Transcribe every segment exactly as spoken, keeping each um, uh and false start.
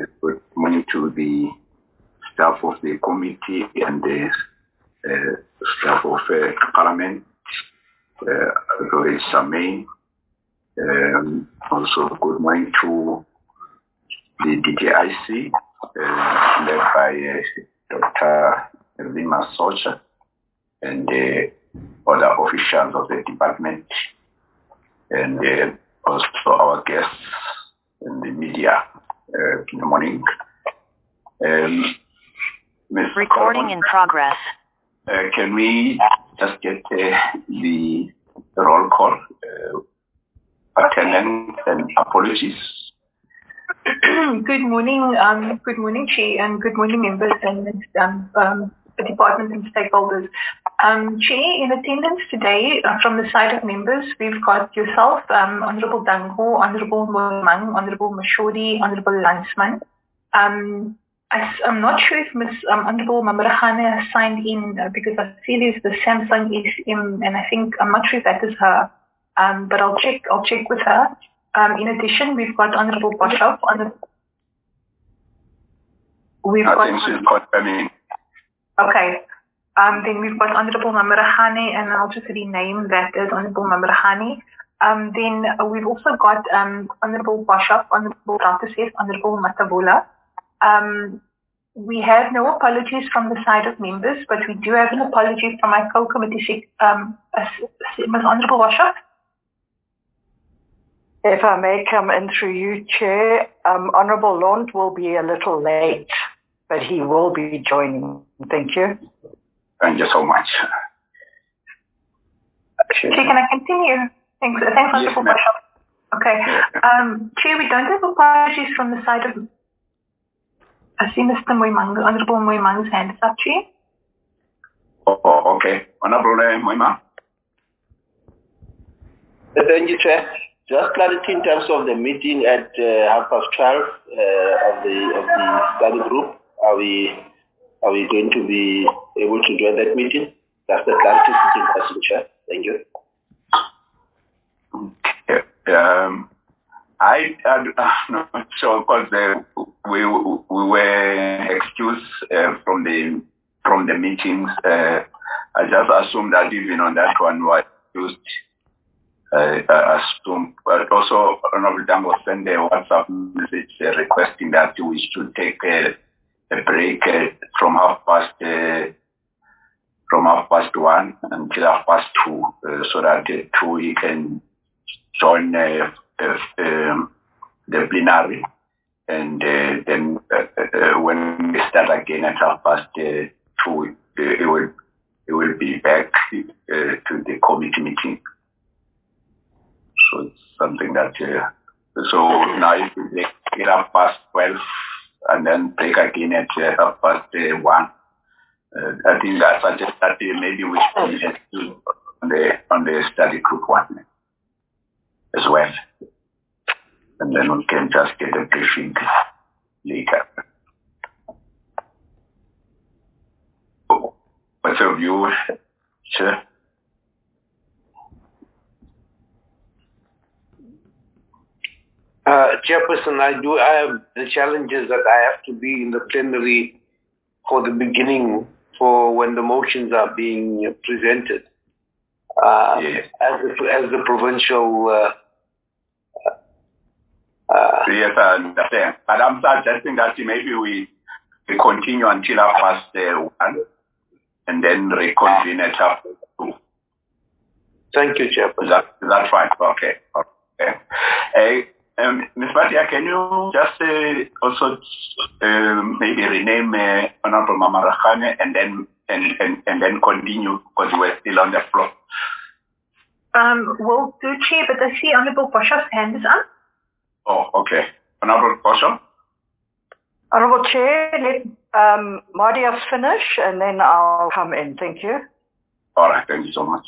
Uh, good morning to the staff of the committee and the uh, staff of uh, Parliament, uh, Lord Samain. Um, also, good morning to the D T I C, uh, led by uh, Doctor Lima Socha, and uh, other officials of the department, and uh, also our guests in the media uh, in the morning. Um, Recording in progress. Uh, can we just get uh, the roll call, uh, attendance and apologies? Good morning, um, good morning, Chair, and good morning, members and um, um, the department and stakeholders. Um, Chair, in attendance today uh, from the side of members, we've got yourself, um, Honourable Dango, Honourable Moimang, Honourable Mashodi, Honourable Landsman. Um, I, I'm not sure if Miz Um, Honourable Mamarachane has signed in uh, because I see there's the Samsung S M, and I think I'm not sure if that is her, um, but I'll check. I'll check with her. Um, in addition, we've got Honourable Bashov. Honor we've I got. think she's confirming. Okay. Um, then we've got Honourable Mamarachane, and I'll just rename that as Honourable Mamarachane. Um, then uh, we've also got um, Honourable Bashov, Honourable Ratusef, Honourable Matavola. Um, we have no apologies from the side of members, but we do have an apology from my co-committee, um, Miz Honourable Bashov. If I may come in through you, Chair, um, Honourable Lond will be a little late, but he will be joining. Thank you. Thank you so much. Chair, can I continue? Thanks, thanks Honourable Yes, Bashov. Okay. Um, Chair, we don't have apologies from the side of... I see Mister Moimang, Honourable Moimang's hand is up, Chair. Oh, oh, okay. Honourable Moimang. Thank you, Chair. Just clarity in terms of the meeting at uh, half past twelve uh, of the of the study group. Are we are we going to be able to join that meeting? That's the clarity seeking question, Chair. Thank you. Okay. Um, I I'm not sure because uh, we we were excused uh, from the from the meetings. Uh, I just assumed that even on that one we were excused. Uh, I assume, but also Honourable Dango sent a WhatsApp message uh, requesting that we should take a, a break uh, from half past uh, from half past one until half past two, uh, so that uh, two we can join uh, uh, um, the plenary, and uh, then uh, uh, when we start again at half past uh, two, uh, it will it will be back uh, to the committee meeting. So it's something that, uh, so now if we break it half past twelve and then break again at uh, half past uh, one, uh, I think I suggest that uh, maybe we should do on the, on the study group one as well. And then we can just get a briefing later. What's your view, Chair? Uh, Chairperson, I do. I have the challenges that I have to be in the plenary for the beginning, for when the motions are being presented. Uh, yes. As the as the provincial. Uh, uh, yes, I understand. But I'm suggesting that maybe we, we continue until half past uh, one, and then reconvene at half past two. Thank you, Chairperson. Is that, is that fine? Okay. Okay. Uh, Um, Miz Batia, can you just uh, also uh, maybe rename uh, Honourable Mamarachane and then and, and, and then continue because we're still on the floor. Um, will do, Chair, but I see Honourable Boshov's hand is up. Oh, okay. Honourable Boshoff? Honourable Chair, let um, Mardia finish and then I'll come in. Thank you. All right, thank you so much.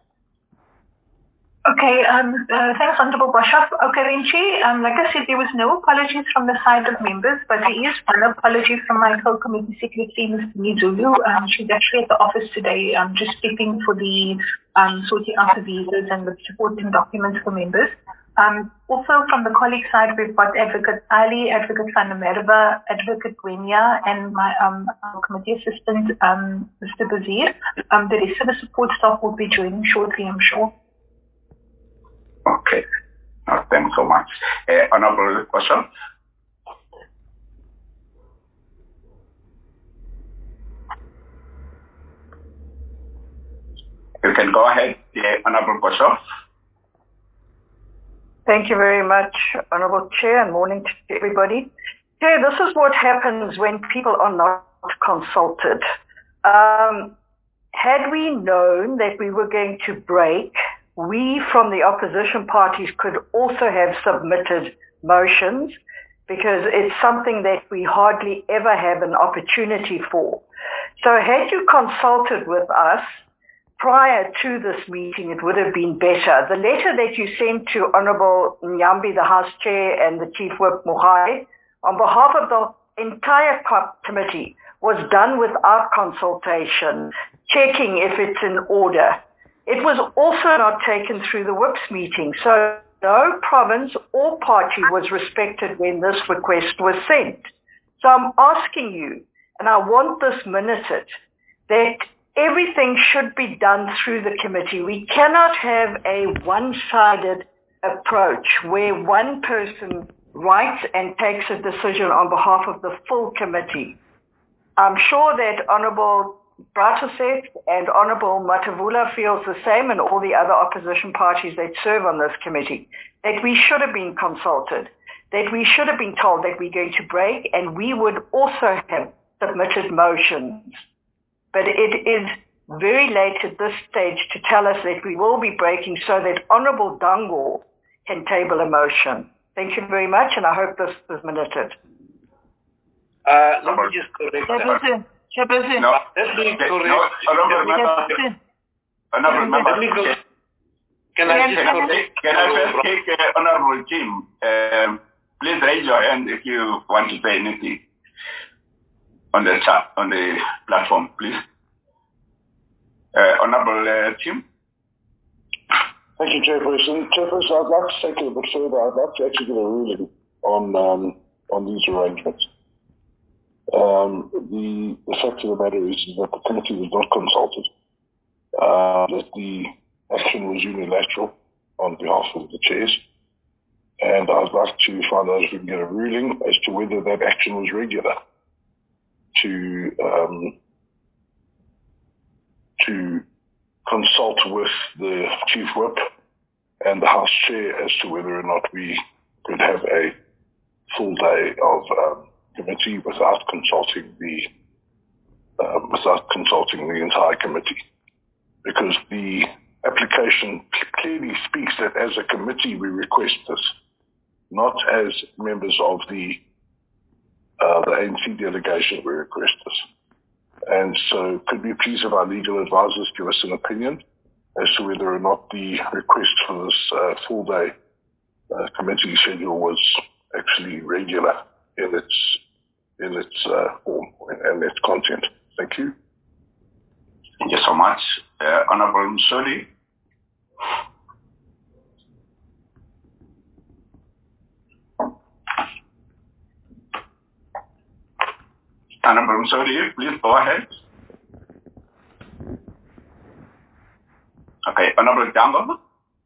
Okay, um, uh, thanks, Honourable Boshoff. Okay, then, Chair, um, like I said, there was no apologies from the side of members, but there is one apology from my co-committee secretary, Mister Nizulu. Um, she's actually at the office today, um, just stepping for the um, sorting out the visas and the supporting documents for members. Um, also from the colleague side, we've got Advocate Ali, Advocate Van der Merwe, Advocate Gwenya, and my um, our committee assistant, um, Mister Bazir. Um, the rest of the support staff will be joining shortly, I'm sure. Okay. Oh, thanks so much. Uh, honorable question? You can go ahead, yeah, Honorable question. Thank you very much, Honorable Chair, and morning to everybody. Chair, this is what happens when people are not consulted. Um, had we known that we were going to break, we from the opposition parties could also have submitted motions, because it's something that we hardly ever have an opportunity for. So had you consulted with us prior to this meeting, it would have been better. The letter that you sent to Honorable Nyambi, the House Chair, and the Chief Whip Mugai, on behalf of the entire committee, was done without consultation, checking if it's in order. It was also not taken through the Whip's meeting, so no province or party was respected when this request was sent. So I'm asking you, and I want this minuted, that everything should be done through the committee. We cannot have a one-sided approach where one person writes and takes a decision on behalf of the full committee. I'm sure that Honourable Bratusek and Honourable Matavula feels the same, and all the other opposition parties that serve on this committee, that we should have been consulted, that we should have been told that we're going to break, and we would also have submitted motions. But it is very late at this stage to tell us that we will be breaking so that Honourable Dango can table a motion. Thank you very much, and I hope this is minuted. Uh, let me just correct that. Chairperson. No, Let me correct. no, Honorable Member. Honorable Member. Can I just Can, correct? can I first take uh, Honorable Jim? Um, please raise your hand if you want to say anything on the chat, on the platform, please. Uh, Honorable uh, Jim? Thank you, Chairperson. Chairperson, I'd like to take it a bit further. I'd like to actually get a ruling on um, on these arrangements. Um, the, the fact of the matter is that the committee was not consulted, uh, that the action was unilateral on behalf of the chairs, and I'd like to find out if we can get a ruling as to whether that action was regular to um, to consult with the Chief Whip and the House Chair as to whether or not we could have a full day of um, committee without consulting the uh, without consulting the entire committee, because the application clearly speaks that as a committee we request this, not as members of the uh, the A N C delegation we request this. And so could we please have our legal advisors give us an opinion as to whether or not the request for this uh, full day uh, committee schedule was actually regular in its in its uh, form and its content. Thank you. Thank you so much. Uh, Honorable Msoli. Honorable Msoli, please go ahead. Okay, Honorable Dango.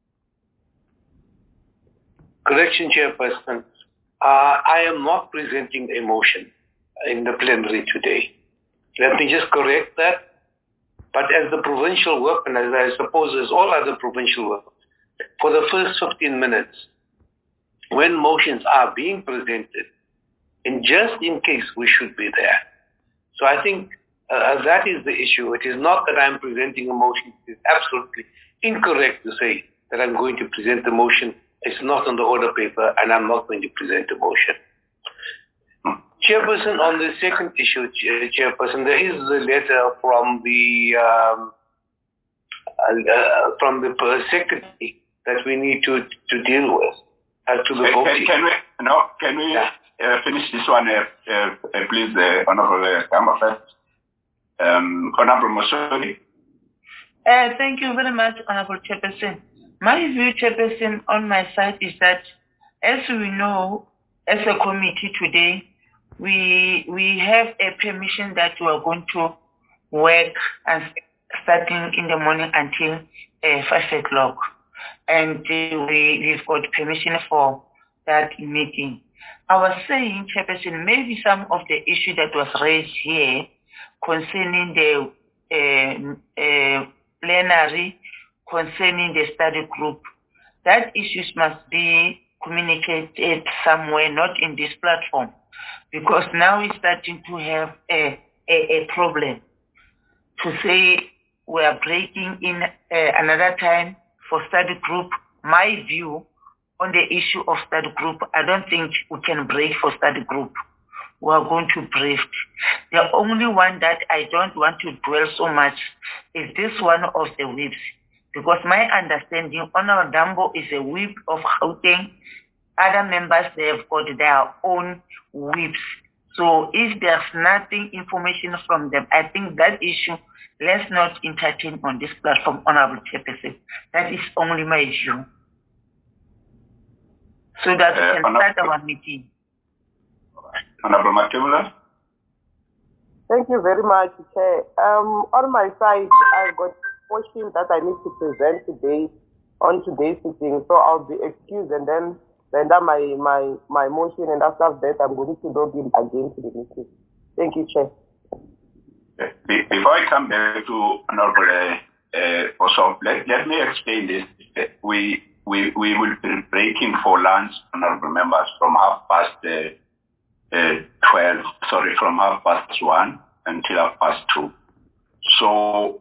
Correction, Chairperson. Uh, I am not presenting a motion in the plenary today. Let me just correct that. But as the provincial work, and as I suppose as all other provincial work, for the first fifteen minutes, when motions are being presented, and just in case we should be there. So I think uh, that is the issue. It is not that I'm presenting a motion. It is absolutely incorrect to say that I'm going to present a motion. It's not on the order paper, and I'm not going to present a motion. Chairperson, on the second issue, Chairperson, there is a letter from the um, uh, from the secretary that we need to to deal with as to the voting. Can, can we no? Can we yeah. uh, finish this one, uh, uh, uh, please, uh, Honorable Kama first? Um, Honorable Mosoni. Uh, thank you very much, Honorable Chairperson. My view, Chairperson, on my side is that, as we know, as a committee today, we we have a permission that we are going to work and starting in the morning until uh, five o'clock, and uh, we we've got permission for that meeting. I was saying, Chairperson, maybe some of the issue that was raised here concerning the uh, uh, plenary, concerning the study group, that issues must be communicated somewhere, not in this platform, because now we're starting to have a, a, a problem. To say we are breaking in uh, another time for study group, my view on the issue of study group, I don't think we can break for study group. We are going to break. The only one that I don't want to dwell so much is this one of the whips. Because my understanding, Honorable Dambo is a whip of Gauteng. Other members, they have got their own whips. So if there's nothing, information from them, I think that issue, let's not entertain on this platform, Honorable Chairperson. That is only my issue. So that we uh, can start our meeting. Honorable Matebula. Thank you very much, Chair. Um, on my side, I've got motion that I need to present today on today's meeting, so I'll be excused and then render my my my motion, and after that I'm going to log in again to the meeting. Thank you, Chair. Before I come back to Honorable uh, Osop, let, let me explain this. We we we will be breaking for lunch, honorable members, from half past uh, uh, twelve. Sorry, from half past one until half past two. So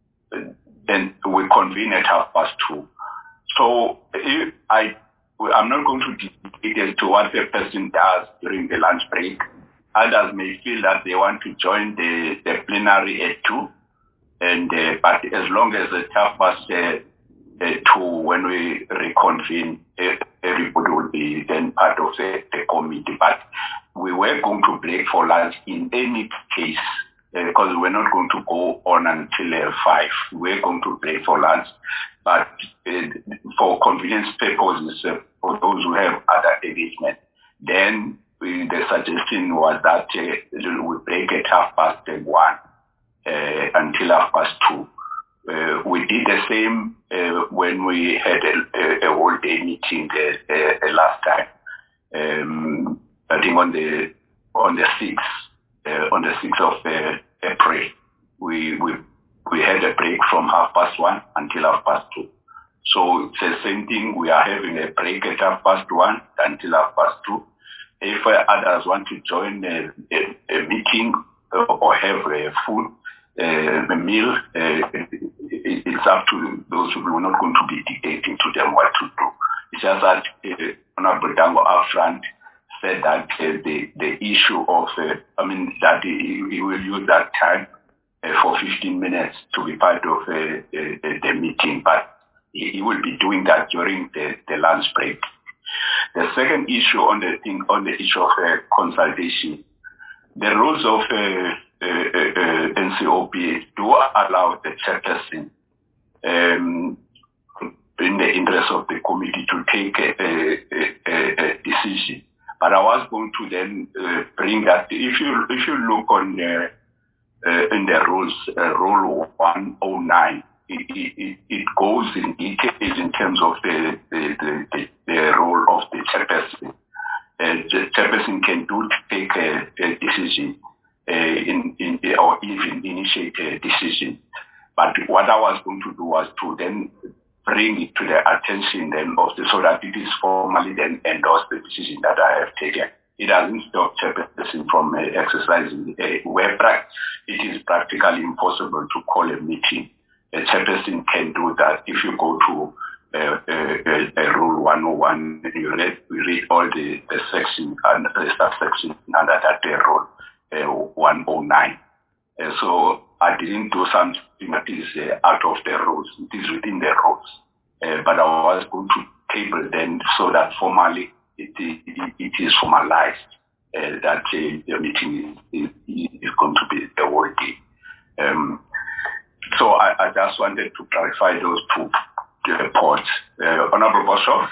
then we convene at half past two. So if I, I'm not going to dictate as to what the person does during the lunch break. Others may feel that they want to join the, the plenary at two, and uh, but as long as it's half past uh, uh, two when we reconvene, uh, everybody will be then part of the, the committee. But we were going to break for lunch in any case, because uh, we're not going to go on until uh, five. We're going to break for lunch, but uh, for convenience purposes, uh, for those who have other engagement, then uh, the suggestion was that uh, we break at half past one uh, until half past two. Uh, we did the same uh, when we had a, a, a whole day meeting uh, uh, last time. Um, I think on the on the sixth, uh, on the sixth of uh, April, we we we had a break from half past one until half past two. So it's the same thing. We are having a break at half past one until half past two. If uh, others want to join a, a, a meeting uh, or have a food uh, a meal, uh, it, it's up to those who are not going to be dictating to them what to do. It's just that uh, Honorable Dango upfront said that uh, the the issue of uh, I mean that he, he will use that time uh, for fifteen minutes to be part of uh, uh, the meeting, but he, he will be doing that during the, the lunch break. The second issue on the thing on the issue of uh, consultation, the rules of uh, uh, uh, N C O P do allow the chairperson, um, in the interest of the committee, to take a, a, a, a decision. But I was going to then uh, bring that. If you if you look on the uh, in the rules, uh, rule one oh nine, it, it, it goes in details in terms of the the, the, the, the role of the chairperson. Uh, the chairperson can do take a, a decision uh, in in or even initiate a decision. But what I was going to do was to then bring it to the attention then of the, so that it is formally then endorse the decision that I have taken. It doesn't stop chairperson from uh, exercising uh, where it is practically impossible to call a meeting. A chairperson can do that. If you go to uh, uh, uh, rule one oh one, you read, we read all the, the section and the subsection under that uh, rule uh, one oh nine. Uh, so I didn't do something that is uh, out of the rules. It is within the rules. Uh, but I was going to table then so that formally it, it, it is formalized uh, that uh, the meeting is, is, is going to be the whole day. Um, so I, I just wanted to clarify those two report. Uh, Honorable Boshoff.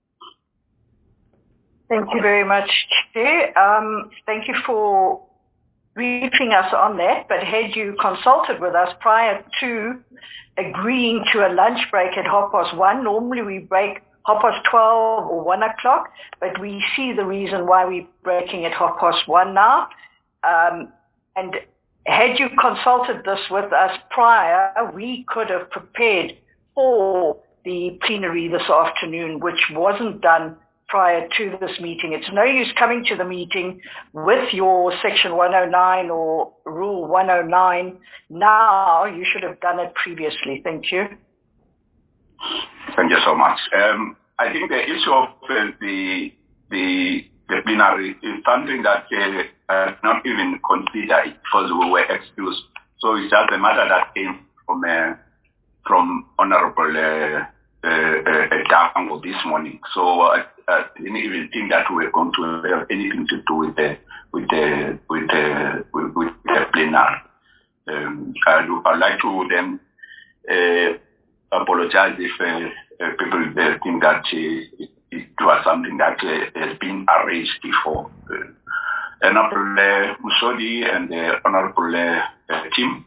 Thank you very much, Chair. Um, thank you for briefing us on that, but had you consulted with us prior to agreeing to a lunch break at half past one, normally we break half past twelve or one o'clock, but we see the reason why we're breaking at half past one now. Um, and had you consulted this with us prior, we could have prepared for the plenary this afternoon, which wasn't done prior to this meeting. It's no use coming to the meeting with your section one oh nine or rule one oh nine. Now you should have done it previously. Thank you. Thank you so much. Um, I think the issue of uh, the, the the plenary is something that uh, uh, not even considered because we were excused. So it's just a matter that came from uh, from Honorable uh, uh, uh, Dango this morning. So uh, I didn't even think that we were going to have anything to do with the with the with the with, with the plenary. Um, I'd, I'd like to then uh, apologize if uh, uh, people uh, think that uh, it was something that uh, has been arranged before. Uh, Honorable uh, Musodi and the uh, Honorable uh, uh, Tim.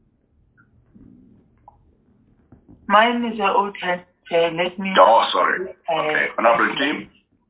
Mine is an old hand. Uh, let me. Oh, sorry. Okay. Honorable Tim.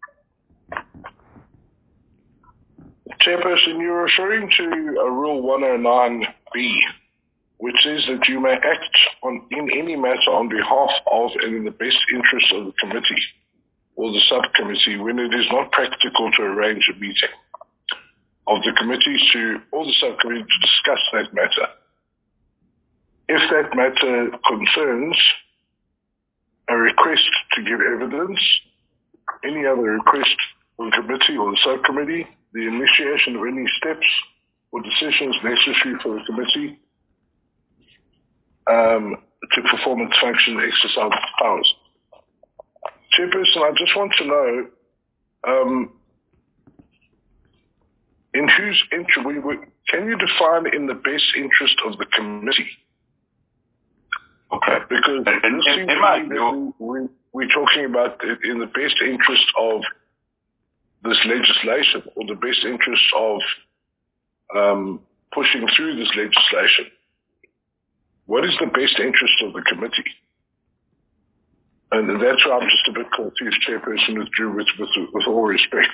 Chairperson, you're referring to a Rule one oh nine B, which says that you may act on in any matter on behalf of and in the best interest of the committee or the subcommittee when it is not practical to arrange a meeting of the committee to or the subcommittee to discuss that matter. If that matter concerns a request to give evidence, any other request of the committee or the subcommittee, the initiation of any steps or decisions necessary for the committee um, to perform its function and exercise its powers. Chairperson, I just want to know, um, in whose interest, we, we, can you define in the best interest of the committee? Okay. Because it and, seems and, to and me that we, we, we're talking about it in the best interest of this legislation or the best interest of um, pushing through this legislation. What is the best interest of the committee? And that's why I'm just a bit confused, Chairperson, with due with, with, with all respect.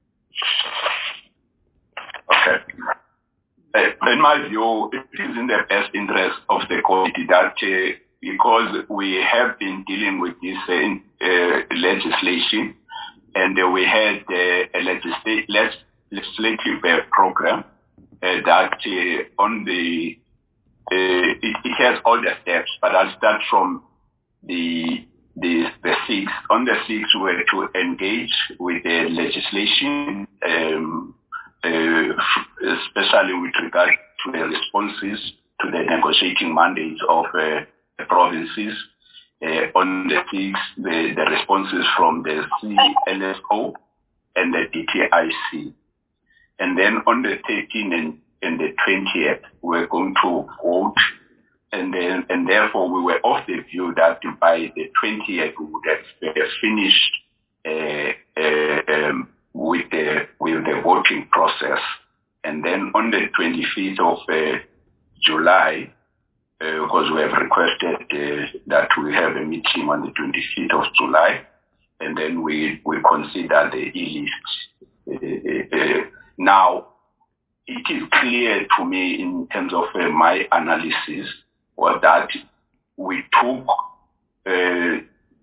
Okay. Uh, in my view, it is in the best interest of the committee that uh, because we have been dealing with this uh, uh, legislation and uh, we had uh, a legisl- legislative uh, program uh, that uh, on the, uh, it, it has all the steps, but I'll start from the The, the six, on the six were to engage with the legislation, um, uh, especially with regard to the responses to the negotiating mandates of uh, the provinces. Uh, on the six, the, the responses from the C L S O and the D T I C. And then on the thirteenth and, and the twentieth, we're going to vote. And then, and therefore, we were of the view that by the twentieth we would have uh, finished uh, uh, um, with the with the voting process. And then on the twenty-fifth of uh, July, uh, because we have requested uh, that we have a meeting on the twenty-fifth of July, and then we we consider the e-list. Uh, uh, now, it is clear to me in terms of uh, my analysis was that we took uh,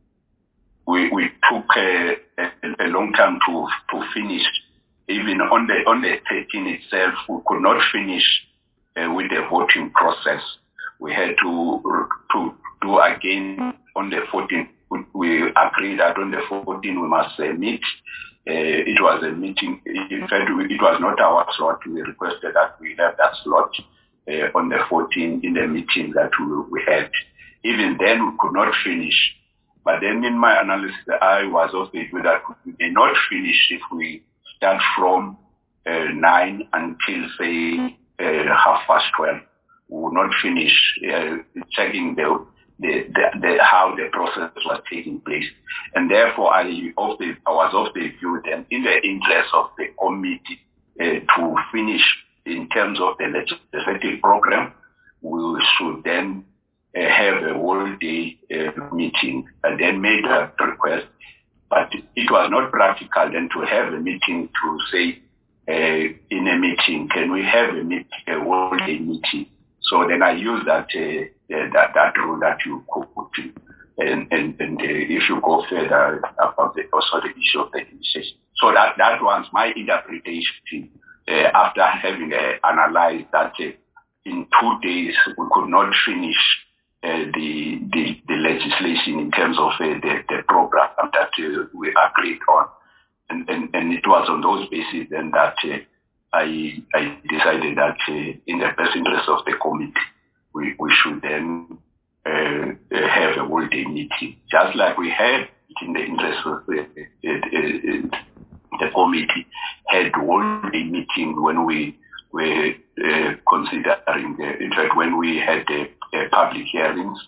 we we took a, a, a long time to to finish. Even on the on the thirteenth itself, we could not finish uh, with the voting process. We had to to do again on the fourteenth. We agreed that on the fourteenth we must uh, meet. Uh, it was a meeting. In fact, it was not our slot. We requested that we have that slot. Uh, on the fourteenth in the meeting that we, we had. Even then, we could not finish. But then in my analysis, I was of the view that we may not finish if we start from uh, nine until, say, uh, half past twelve. We will not finish uh, checking the, the, the, the how the process was taking place. And therefore, I, of the, I was of the view that in the interest of the committee uh, to finish in terms of the legislative program, we should then uh, have a whole day uh, meeting and then made a request. But it was not practical then to have a meeting to say, uh, in a meeting, can we have a, meet, a whole day meeting? So then I use that uh, that that rule that you could put in. And, and, and uh, if you go further about the, also the issue of the initiation. So that, that was my interpretation uh, after having uh, analyzed that uh, in two days we could not finish uh, the, the the legislation in terms of uh, the, the program that uh, we agreed on. And, and, and it was on those bases then that uh, I, I decided that uh, in the best interest of the committee, we, we should then uh, have a whole day meeting, just like we had in the interest of the, uh, uh, the committee, had whole day meeting when we were uh, considering, the, in fact, when we had the uh, public hearings.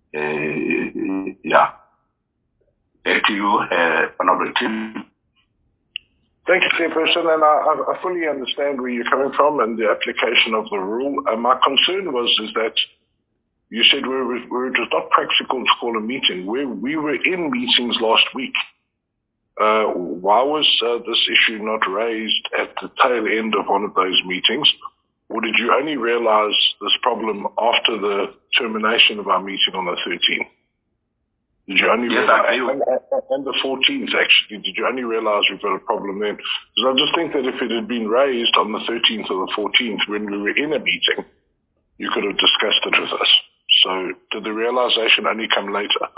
Uh, yeah. Back to you, uh, Honorable Tim. Thank you, Chairperson, and I, I fully understand where you're coming from and the application of the rule. Uh, my concern was is that you said we were, we were, it was not practical to call a meeting. We, we were in meetings last week. Uh, why was uh, this issue not raised at the tail end of one of those meetings? Or did you only realize this problem after the termination of our meeting on the thirteenth? Did you only yes, realize, I, and, and the fourteenth actually, did you only realize we've got a problem then? Because I just think that if it had been raised on the thirteenth or the fourteenth when we were in a meeting, you could have discussed it with us. So did the realization only come later?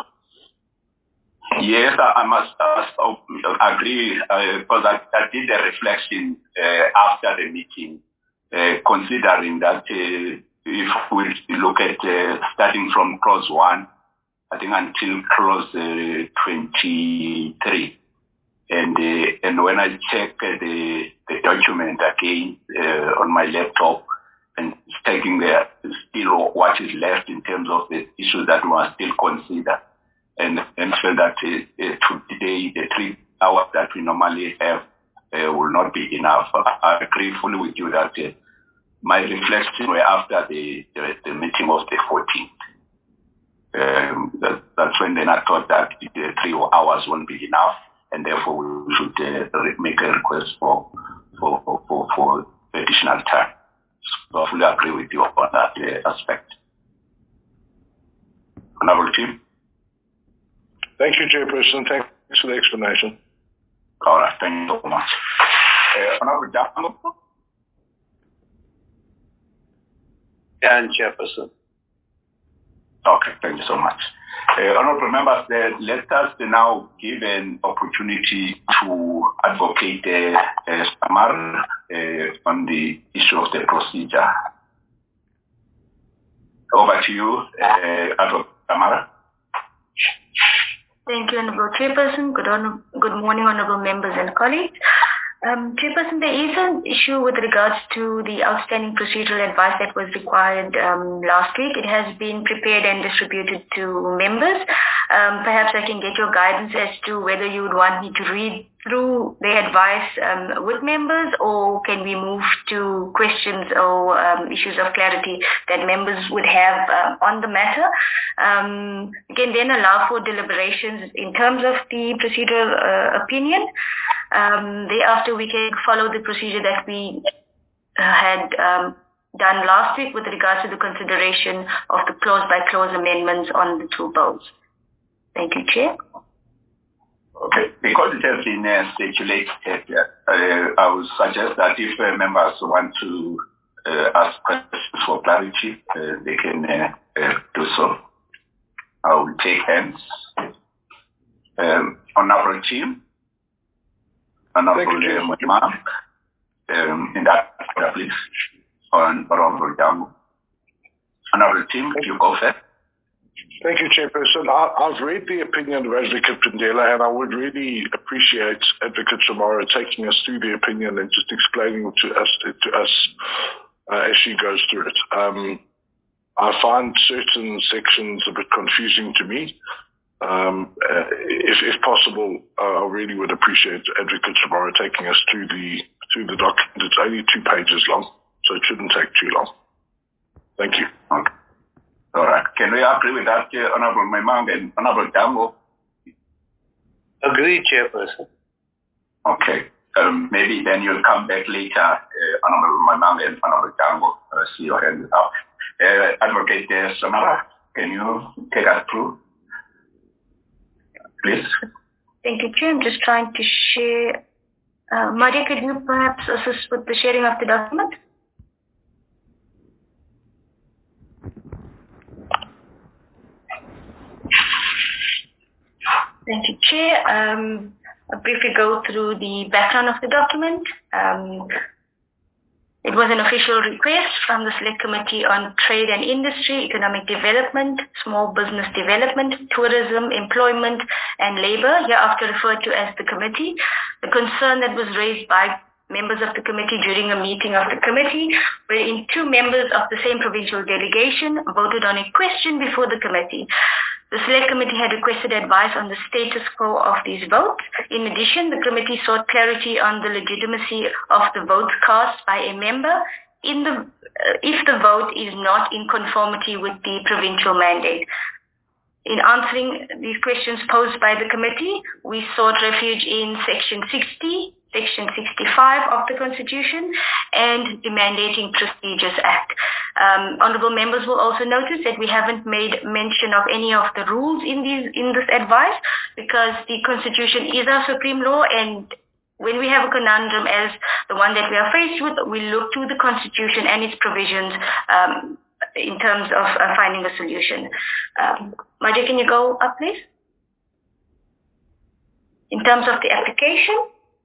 Yes, I, I must, I must agree because uh, I, I did a reflection uh, after the meeting, uh, considering that uh, if we look at uh, starting from clause one, I think until clause uh, twenty-three, and uh, and when I check uh, the the document again uh, on my laptop and checking the still what is left in terms of the issues that were still considered, and and feel that uh, uh, today the three hours that we normally have uh, will not be enough. I agree fully with you that uh, my reflections were after the, the the meeting of the fourteenth. Um, that, that's when then I thought that the three hours won't be enough, and therefore we should uh, make a request for for, for for additional time. So I fully agree with you on that uh, aspect. Honorable Tim. Thank you, Chairperson. Thanks for the explanation. All right, thank you so much. Uh, Honorable Japan. And Chairperson. Okay, thank you so much. Uh, honorable members, uh, let us now give an opportunity to advocate uh, uh, Samar uh, on the issue of the procedure. Over to you, uh, Advocate Samara. Thank you, Honorable Chairperson. Good, on, good morning, Honorable members and colleagues. Um, Chairperson, there is an issue with regards to the outstanding procedural advice that was required um, last week. It has been prepared and distributed to members. Um, perhaps I can get your guidance as to whether you would want me to read through the advice um, with members, or can we move to questions or um, issues of clarity that members would have um, on the matter. Um, we can then allow for deliberations in terms of the procedural uh, opinion. Um, thereafter, we can follow the procedure that we uh, had um, done last week with regards to the consideration of the clause-by-clause amendments on the two bills. Thank you, Chair. Okay, because it has been uh, stipulated, uh, I would suggest that if uh, members want to uh, ask questions for clarity, uh, they can uh, uh, do so. I will take hands. Um, Honorable Team. Honorable Mark, um, in that order, please. On Honorable Damu. Honorable Team, you go first. Thank you, Chairperson. I, I've read the opinion of Advocate Pindela, and I would really appreciate Advocate Samara taking us through the opinion and just explaining to us to us uh, as she goes through it. Um, I find certain sections a bit confusing to me. Um, uh, if, if possible, uh, I really would appreciate Advocate Shabara taking us through the through the document. It's only two pages long, so it shouldn't take too long. Thank you. Okay. All right. Can we agree with that, uh, Honorable Maimang and Honorable Dango? Agreed, Chairperson. Okay. Um, maybe then you'll come back later, uh, Honorable Maimang and Honorable Dango. Uh, see your hand up. Uh, Advocate uh, Samara, can you take us through, please? Thank you, Chair. I'm just trying to share. Uh, Maria, could you perhaps assist with the sharing of the document? Thank you, Chair. Um, I'll briefly go through the background of the document. Um, It was an official request from the Select Committee on Trade and Industry, Economic Development, Small Business Development, Tourism, Employment and Labour, hereafter referred to as the committee. The concern that was raised by members of the committee during a meeting of the committee, wherein two members of the same provincial delegation voted on a question before the committee. The Select Committee had requested advice on the status quo of these votes. In addition, the committee sought clarity on the legitimacy of the votes cast by a member in the, uh, if the vote is not in conformity with the provincial mandate. In answering these questions posed by the committee, we sought refuge in Section sixty, Section sixty-five of the Constitution and the Mandating Procedures Act. Um, honourable members will also notice that we haven't made mention of any of the rules in these in this advice because the Constitution is our supreme law, and when we have a conundrum as the one that we are faced with, we look to the Constitution and its provisions um, in terms of uh, finding a solution. Um, Maja, can you go up, please? In terms of the application,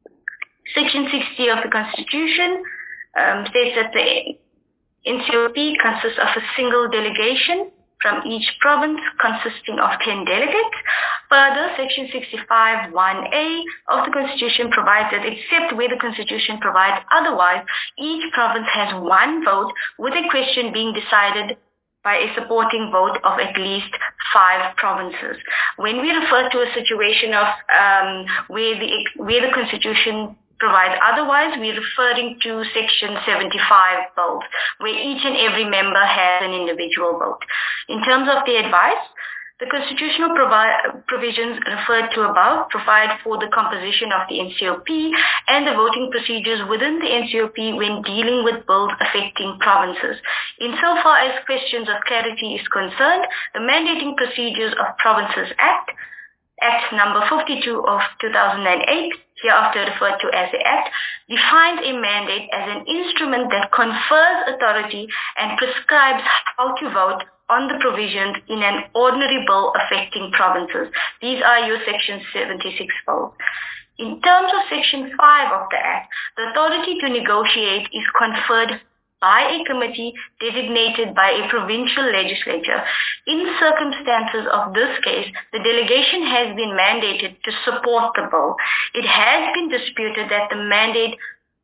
Section sixty of the Constitution um, states that the N C O P consists of a single delegation from each province consisting of ten delegates. Further, Section sixty-five one A of the Constitution provides that except where the Constitution provides otherwise, each province has one vote with a question being decided by a supporting vote of at least five provinces. When we refer to a situation of um, where the where the Constitution provides otherwise, we're referring to Section seventy-five vote, where each and every member has an individual vote. In terms of the advice, the constitutional provi- provisions referred to above provide for the composition of the N C O P and the voting procedures within the N C O P when dealing with bills affecting provinces. Insofar as questions of clarity is concerned, the Mandating Procedures of Provinces Act, Act number fifty-two of two thousand eight, hereafter referred to as the Act, defines a mandate as an instrument that confers authority and prescribes how to vote on the provisions in an ordinary bill affecting provinces. These are your Section seventy-six bills. In terms of Section five of the Act, the authority to negotiate is conferred by a committee designated by a provincial legislature. In circumstances of this case, the delegation has been mandated to support the bill. It has been disputed that the mandate,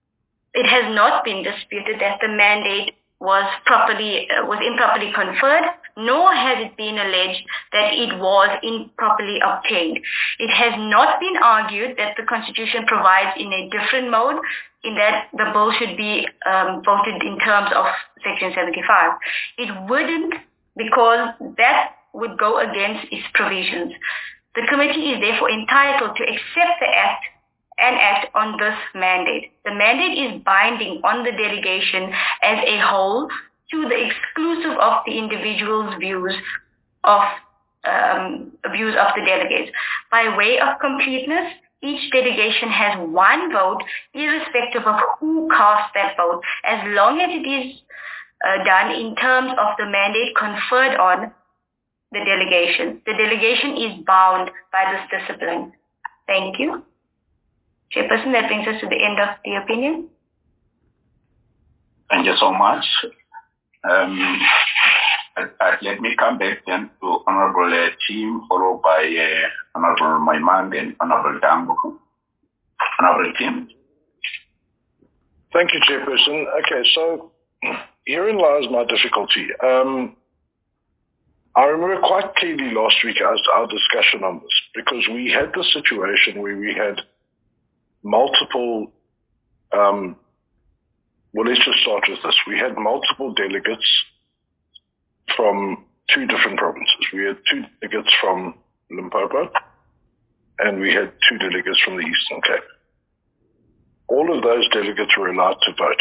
it has not been disputed that the mandate was properly, uh, was improperly conferred, nor has it been alleged that it was improperly obtained. It has not been argued that the Constitution provides in a different mode, in that the bill should be um, voted in terms of Section seventy-five. It wouldn't, because that would go against its provisions. The committee is therefore entitled to accept the act and act on this mandate. The mandate is binding on the delegation as a whole to the exclusive of the individual's views of um, views of the delegates. By way of completeness, each delegation has one vote, irrespective of who casts that vote, as long as it is uh, done in terms of the mandate conferred on the delegation. The delegation is bound by this discipline. Thank you. Chairperson, that brings us to the end of the opinion. Thank you so much. Um, uh, uh, let me come back then to Honorable uh, Team, followed by uh, Honorable Maimang and Honorable Dango. Honorable Team. Thank you, Chairperson. Okay, so herein lies my difficulty. Um, I remember quite clearly last week as our discussion on this, because we had the situation where we had multiple, um, well, let's just start with this. We had multiple delegates from two different provinces. We had two delegates from Limpopo, and we had two delegates from the Eastern Cape. All of those delegates were allowed to vote.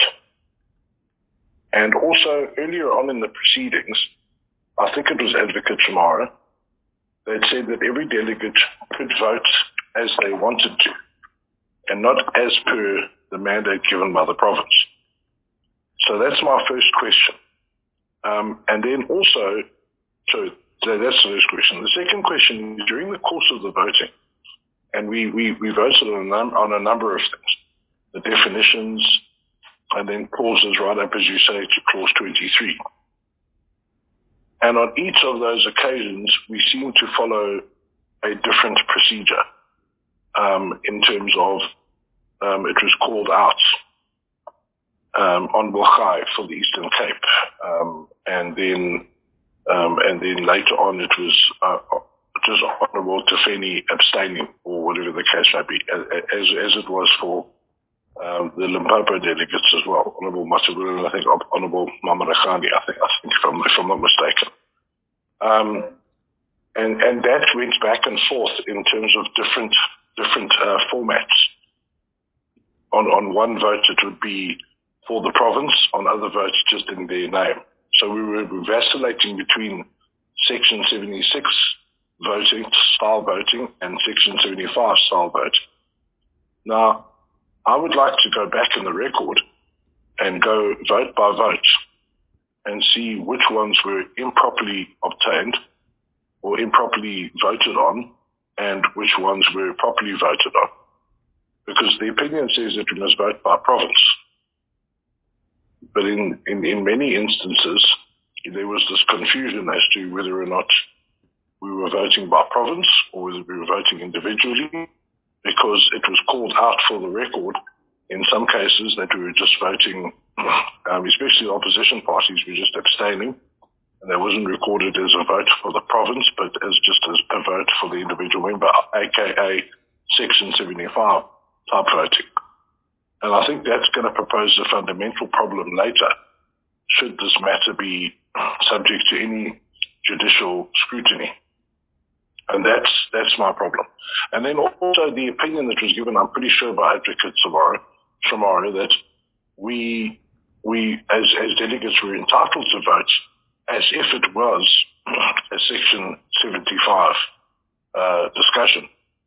And also, earlier on in the proceedings, I think it was Advocate Shamara, they had said that every delegate could vote as they wanted to, and not as per the mandate given by the province. So that's my first question. Um, and then also, so that's the first question. The second question is, during the course of the voting, and we, we, we voted on a, num- on a number of things, the definitions, and then clauses right up, as you say, to clause twenty-three. And on each of those occasions, we seem to follow a different procedure um, in terms of um, it was called out um, on Bochai for the Eastern Cape, um, and then um, and then later on it was uh, just Honourable Tefeni abstaining, or whatever the case may be, as as it was for um, the Limpopo delegates as well. Honourable Matabula, and I think Honourable Mamarakhani, I think, I think if I'm, if I'm not mistaken. Um, and, and that went back and forth in terms of different different uh, formats. On, on one vote, it would be for the province, on other votes, just in their name. So we were vacillating between Section seventy-six voting, style voting, and Section seventy-five style voting. Now, I would like to go back in the record and go vote by vote and see which ones were improperly obtained or improperly voted on and which ones were properly voted on. Because the opinion says that we must vote by province. But in, in, in many instances, there was this confusion as to whether or not we were voting by province or whether we were voting individually, because it was called out for the record in some cases that we were just voting, um, especially the opposition parties were just abstaining, and that wasn't recorded as a vote for the province, but as just as a vote for the individual member, aka Section seventy-five type voting. And I think that's going to propose a fundamental problem later, should this matter be subject to any judicial scrutiny. And that's that's my problem. And then also the opinion that was given, I'm pretty sure by Advocate Shamara, that we we as as delegates were entitled to vote as if it was a Section seventy-five uh, discussion,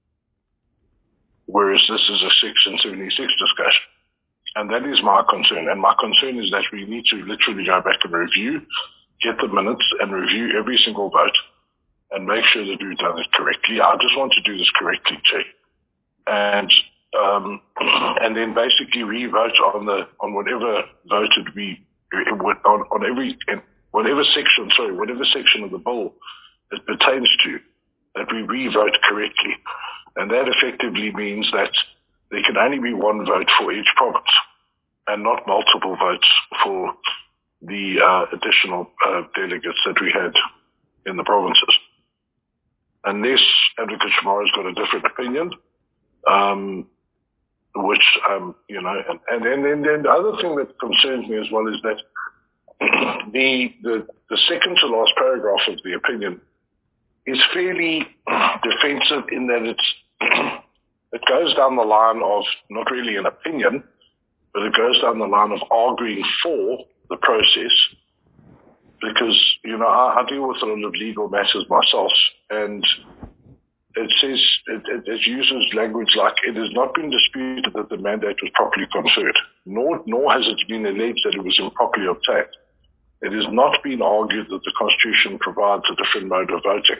whereas this is a Section seventy-six discussion. And that is my concern. And my concern is that we need to literally go back and review, get the minutes and review every single vote and make sure that we've done it correctly. I just want to do this correctly, Chair. And um, and then basically re-vote on the on whatever voted we on, on every whatever section, sorry, whatever section of the bill it pertains to, that we re-vote correctly. And that effectively means that there can only be one vote for each province and not multiple votes for the uh, additional uh, delegates that we had in the provinces. Unless Advocate Shamara's got a different opinion, um, which, um, you know, and, and, and then, then the other thing that concerns me as well is that the, the, the second to last paragraph of the opinion is fairly defensive in that it's, it goes down the line of not really an opinion, but it goes down the line of arguing for the process. Because, you know, I, I deal with a lot of legal matters myself, and it says, it, it, it uses language like, it has not been disputed that the mandate was properly conferred, nor, nor has it been alleged that it was improperly obtained. It has not been argued that the Constitution provides a different mode of voting.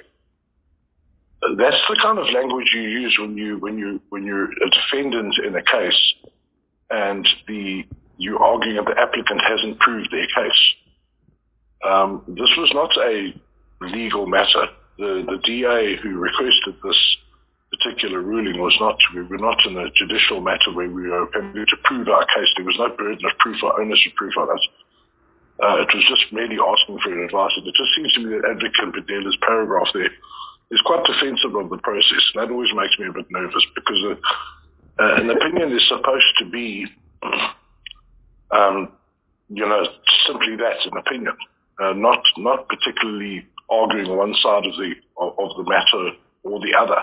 That's the kind of language you use when you when you when you're a defendant in a case, and the you're arguing that the applicant hasn't proved their case. Um, this was not a legal matter. The the D A who requested this particular ruling was not. We were not in a judicial matter where we were able to prove our case. There was no burden of proof or onus of proof on us. Uh, it was just merely asking for your advice. And it just seems to me that Advocate Bedela's paragraph there is quite defensive of the process. That always makes me a bit nervous because uh, uh, an opinion is supposed to be, um, you know, simply that, an opinion, uh, not not particularly arguing one side of the of, of the matter or the other.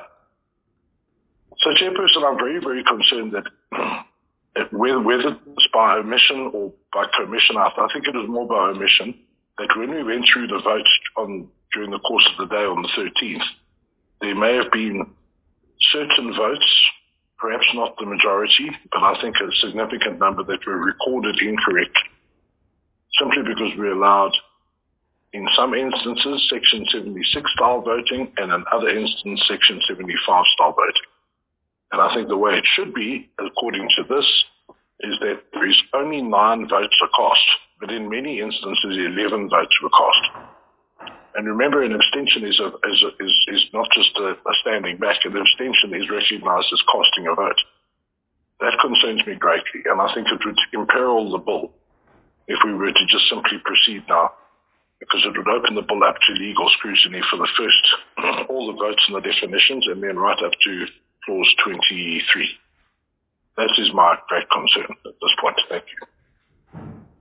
So, Chairperson, I'm very, very concerned that whether, whether it's by omission or by commission, I think it was more by omission, that when we went through the votes on during the course of the day on the thirteenth, there may have been certain votes, perhaps not the majority, but I think a significant number that were recorded incorrect, simply because we allowed, in some instances, Section seventy-six style voting, and in other instances, Section seventy-five style voting. And I think the way it should be, according to this, is that there is only nine votes are cast, but in many instances, eleven votes were cast. And remember, an abstention is, a, is, a, is, is not just a, a standing back. An abstention is recognized as casting a vote. That concerns me greatly, and I think it would imperil the bill if we were to just simply proceed now, because it would open the bill up to legal scrutiny for the first, all the votes and the definitions, and then right up to clause twenty-three. That is my great concern at this point. Thank you.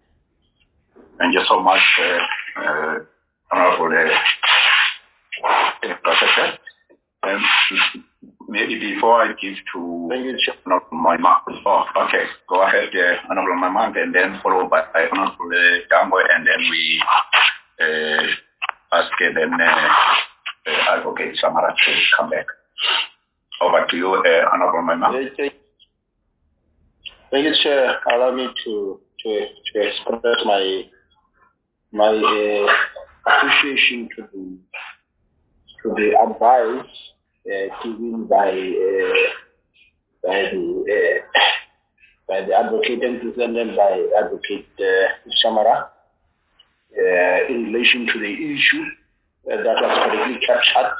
Thank you so much, uh, uh, Honorable uh, Professor. Um, maybe before I give to my mark. Oh, okay. Go ahead, uh, Honorable Mamant, and then followed by Honorable Dambo, and then we uh, ask uh, then uh, uh, Advocate Samara to come back. Over to you, uh, Honorable Mamant. Thank you, Chair. Allow me to to, to express my my uh, appreciation to the to the advice uh, given by uh, by the uh, by the advocate and presented by Advocate uh, Samara uh, in relation to the issue uh, that was correctly captured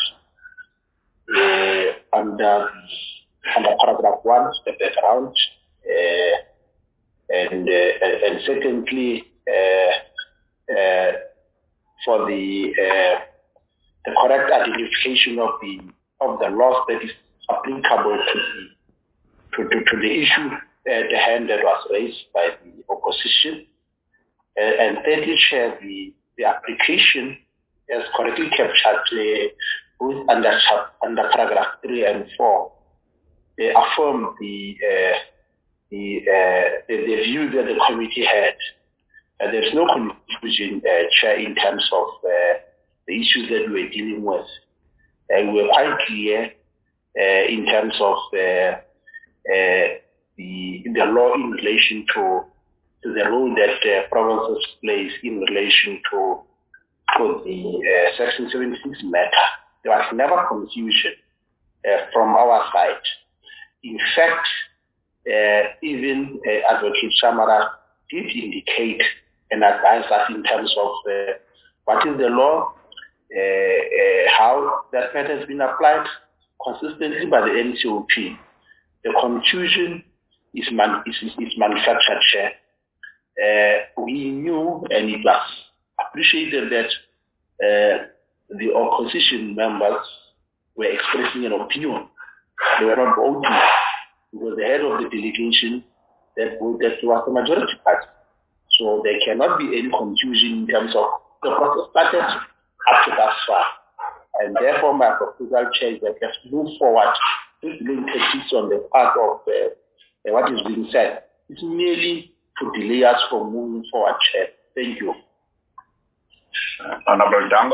uh, under under paragraph one, the background. Uh, and, uh, and secondly, uh, uh, for the uh, the correct identification of the of the laws that is applicable to the to, to, to the issue at the hand that was raised by the opposition, uh, and thirdly, share the the application as correctly captured uh, both under under paragraph three and four. They affirm the uh, The, uh, the, the view that the committee had. Uh, there's no confusion, uh, Chair, in terms of uh, the issues that we were dealing with. And uh, we were quite clear uh, in terms of uh, uh, the, the law in relation to, to the role that uh, provinces plays in relation to, to the uh, Section seventy-six matter. There was never confusion uh, from our side. In fact, Uh, even uh, Advocate Samara did indicate and advise us in terms of uh, what is the law, uh, uh, how that matter has been applied consistently by the N C O P. The confusion is, man, is, is, is manufactured, Chair. Uh, we knew, and it was appreciated that uh, the opposition members were expressing an opinion. They were not voting. It was the head of the delegation that voted towards the majority party. So there cannot be any confusion in terms of the process started up to that far. And therefore my proposal, Chair, is that let's move forward. This being tactics on the part of uh, what is being said. It's merely to delay us from moving forward, Chair. Thank you. Uh, Honorable Dango.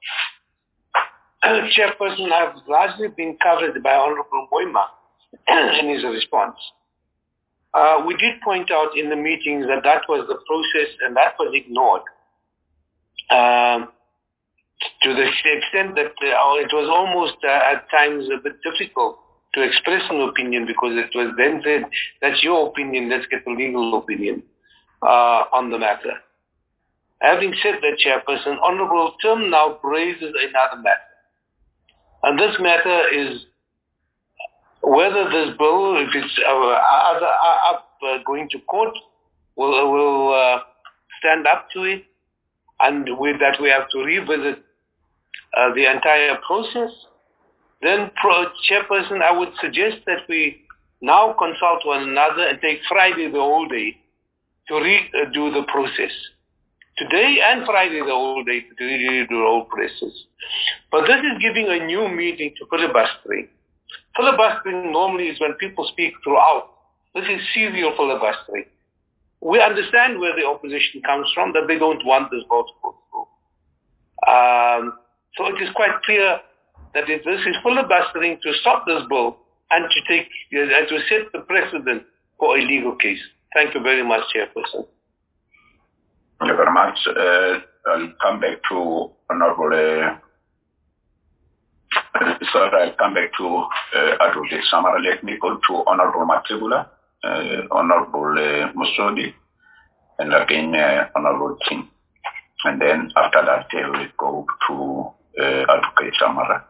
Uh, Chairperson, I've largely been covered by Honorable Boima in his response. Uh, we did point out in the meetings that that was the process and that was ignored uh, to the extent that uh, it was almost uh, at times a bit difficult to express an opinion because it was then said, that's your opinion, let's get the legal opinion uh, on the matter. Having said that, Chairperson, Honorable Tim now raises another matter. And this matter is whether this bill, if it's uh, other, uh, up uh, going to court, will will uh, stand up to it, and with that we have to revisit uh, the entire process, then, pro Chairperson, I would suggest that we now consult one another and take Friday the whole day to redo the process. Today and Friday the whole day to redo the whole process. But this is giving a new meaning to filibustering. Filibustering normally is when people speak throughout. This is serial filibustering. We understand where the opposition comes from, that they don't want this vote to go through. Um, so it is quite clear that if this is filibustering to stop this bill and to take and to set the precedent for a legal case. Thank you very much, Chairperson. Thank you very much. Uh, I'll come back to Honorable. Uh, sorry, I'll come back to uh, Advocate Samara. Let me go to Honorable Matebula, uh, Honorable uh, Musodi, and again uh, Honorable Tim. And then after that, uh, we go to uh, Advocate Samara.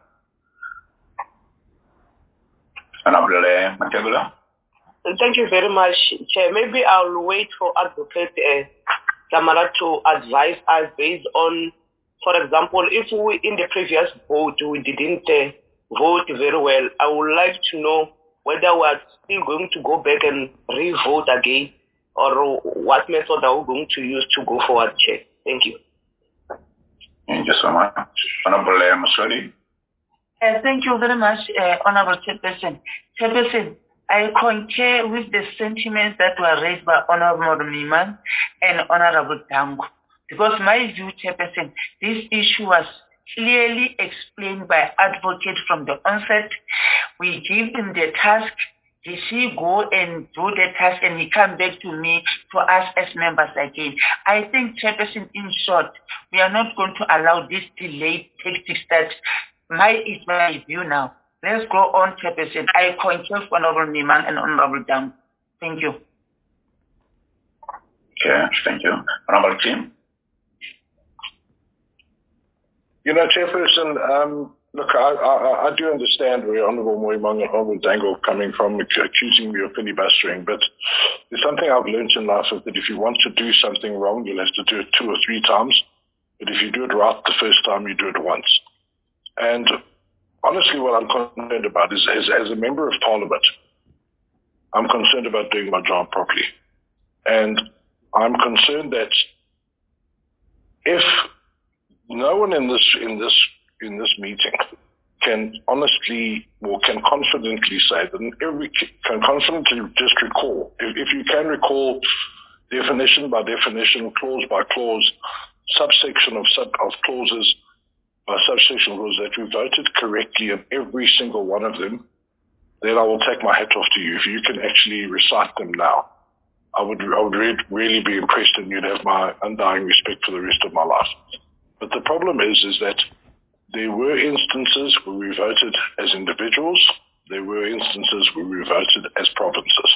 Honorable uh, Matebula. Thank you very much, Chair. Maybe I'll wait for Advocate uh, Samara to advise us based on, for example, if we in the previous vote we didn't uh, vote very well, I would like to know whether we are still going to go back and re-vote again, or what method are we going to use to go forward, Chair. Thank you. Thank you so much. Honorable uh, Musodi. Uh, thank you very much, uh, Honorable Chairperson. Chairperson, I concur with the sentiments that were raised by Honorable Miman and Honorable Dango. Because my view, Chairperson, this issue was clearly explained by advocate from the onset. We give him the task. He see go and do the task, and he come back to me to us as members again. I think, Chairperson, in short, we are not going to allow this delayed tactics that my is my view now. Let's go on, Chairperson. I concur with Honorable Miman and Honorable Dam. Thank you. Okay, thank you. Honorable Tim. You know, Chairperson, um, look, I, I, I do understand where Honourable Moimang and Honourable Dango are coming from, accusing me of filibustering, but there's something I've learned in life is that if you want to do something wrong, you'll have to do it two or three times. But if you do it right the first time, you do it once. And honestly, what I'm concerned about is, as, as a member of Parliament, I'm concerned about doing my job properly. And I'm concerned that if no one in this in this in this meeting can honestly or can confidently say that in every can confidently just recall, if, if you can recall definition by definition, clause by clause, subsection of sub of clauses by subsection clause that we voted correctly in every single one of them, then I will take my hat off to you. If you can actually recite them now, I would I would re really be impressed, and you'd have my undying respect for the rest of my life. But the problem is, is that there were instances where we voted as individuals. There were instances where we voted as provinces.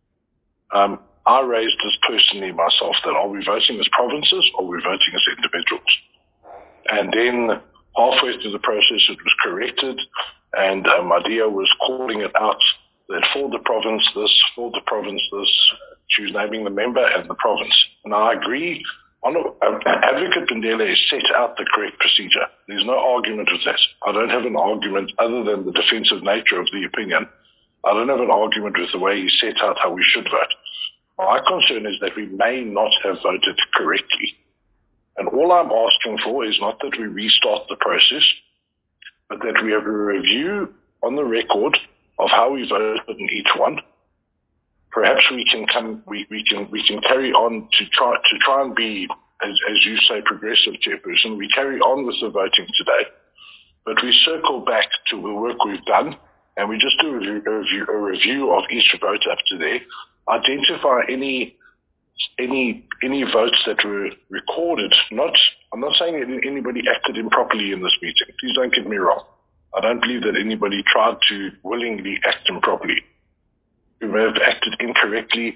Um, I raised this personally myself, that are we voting as provinces or are we voting as individuals? And then halfway through the process, it was corrected, and uh, Madia was calling it out that for the province this, for the province this. She was naming the member and the province. And I agree. On a, um, Advocate Bendele has set out the correct procedure. There's no argument with that. I don't have an argument other than the defensive nature of the opinion. I don't have an argument with the way he set out how we should vote. My concern is that we may not have voted correctly. And all I'm asking for is not that we restart the process, but that we have a review on the record of how we voted in each one. Perhaps we can come, we, we can, we can carry on to try, to try and be, as, as you say, progressive, Chairperson. We carry on with the voting today, but we circle back to the work we've done, and we just do a review, a review, a review of each vote up to there, identify any, any, any votes that were recorded. Not, I'm not saying that anybody acted improperly in this meeting. Please don't get me wrong. I don't believe that anybody tried to willingly act improperly. We may have acted incorrectly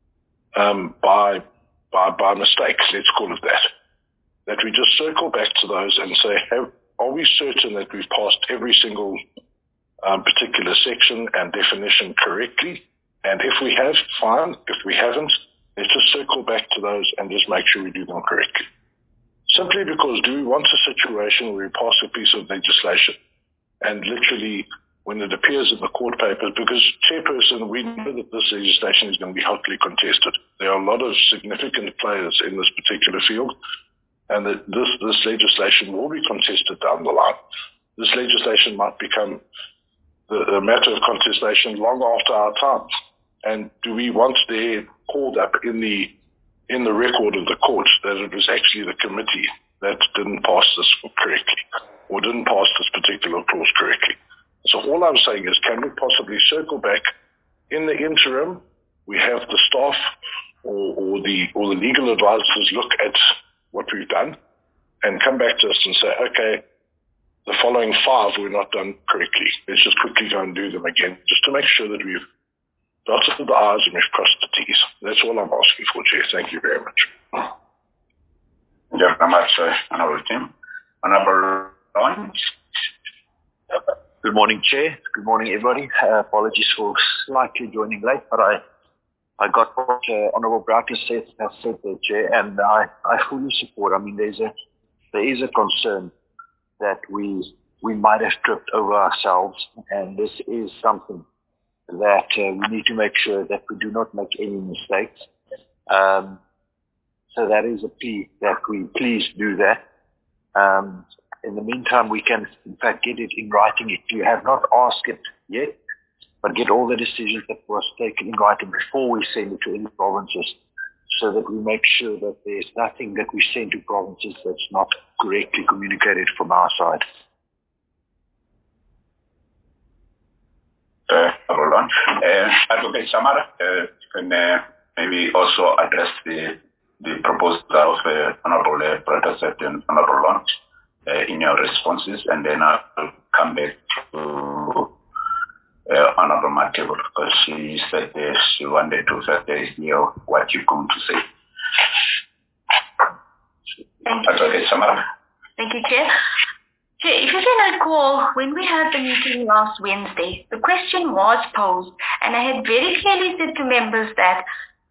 um, by, by by mistake, let's call it that. That we just circle back to those and say, have, are we certain that we've passed every single um, particular section and definition correctly? And if we have, fine. If we haven't, let's just circle back to those and just make sure we do them correctly. Simply because do we want a situation where we pass a piece of legislation and literally when it appears in the court papers, because chairperson, we know that this legislation is going to be hotly contested. There are a lot of significant players in this particular field, and that this, this legislation will be contested down the line. This legislation might become the, a matter of contestation long after our times. And do we want there called up in the in the record of the court that it was actually the committee that didn't pass this correctly or didn't pass this particular clause correctly? So all I'm saying is, can we possibly circle back in the interim? We have the staff or, or the or the legal advisors look at what we've done and come back to us and say, okay, the following five were not done correctly. Let's just quickly go and do them again, just to make sure that we've dotted the I's and we've crossed the T's. That's all I'm asking for, Chair. Thank you very much. Thank you very much, uh, Honourable Tim. Honourable Lawrence. Good morning, Chair. Good morning, everybody. Uh, apologies for slightly joining late, but I I got what uh, Honourable Browter said, has said there, Chair, and I, I fully support. I mean, there's a there is a concern that we we might have tripped over ourselves, and this is something that uh, we need to make sure that we do not make any mistakes. Um, so that is a plea that we please do that. Um, in the meantime, we can, in fact, get it in writing if you have not asked it yet, but get all the decisions that was taken in writing before we send it to any provinces, so that we make sure that there's nothing that we send to provinces that's not correctly communicated from our side. Uh, uh, Advocate Samara, uh, can uh, maybe also address the the proposal of uh, Honourable uh, Browter and Honourable Lawrence uh, in your responses, and then I'll come back to uh, Honourable Matebo, because she said uh, she wanted to uh, hear what you're going to say. Thank you. Advocate Samara. Thank you, Chair. Chair, if you can recall, when we had the meeting last Wednesday, the question was posed, and I had very clearly said to members that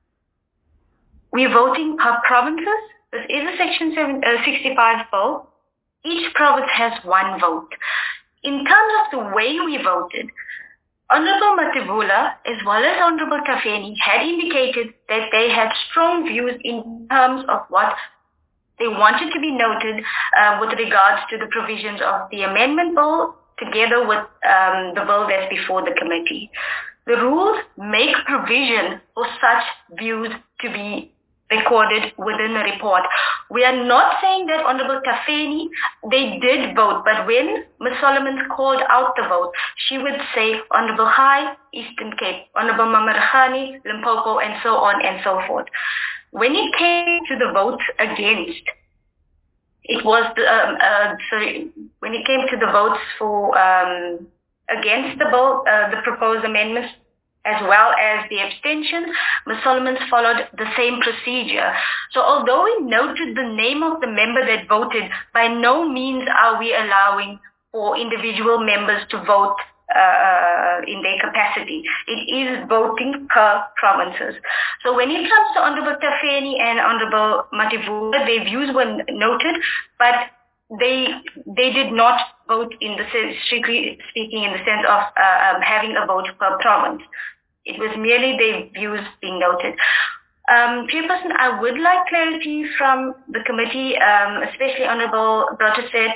we're voting per provinces. This is a Section seven, uh, sixty-five bill. Each province has one vote. In terms of the way we voted, Honourable Mathebula as well as Honourable Tafeni had indicated that they had strong views in terms of what they wanted to be noted uh, with regards to the provisions of the amendment bill together with um, the bill that's before the committee. The rules make provision for such views to be recorded within the report. We are not saying that Honourable Tafeni, they did vote, but when Miz Solomon called out the vote, she would say Honourable High, Eastern Cape, Honourable Mamarkhani, Limpopo, and so on and so forth. When it came to the vote against, it was, the, um, uh, sorry, when it came to the votes for um, against the bill, uh, the proposed amendments, as well as the abstention, Miz Solomons followed the same procedure. So although we noted the name of the member that voted, by no means are we allowing for individual members to vote uh, in their capacity. It is voting per provinces. So when it comes to Honourable Tafeni and Honourable Mathebula, their views were noted, but they they did not vote in the sense, strictly speaking, in the sense of uh, um, having a vote per province. It was merely their views being noted. Um, Chairperson, I would like clarity from the committee, um, especially Honourable Browter,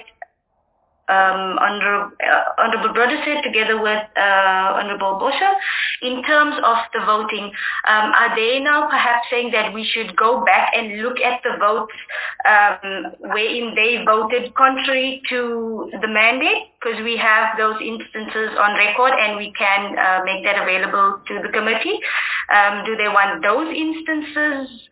um, Honourable, uh, Honourable Browter together with uh, Honourable Bosha, in terms of the voting. Um, are they now perhaps saying that we should go back and look at the votes um, wherein they voted contrary to the mandate? Because we have those instances on record and we can uh, make that available to the committee. Um, do they want those instances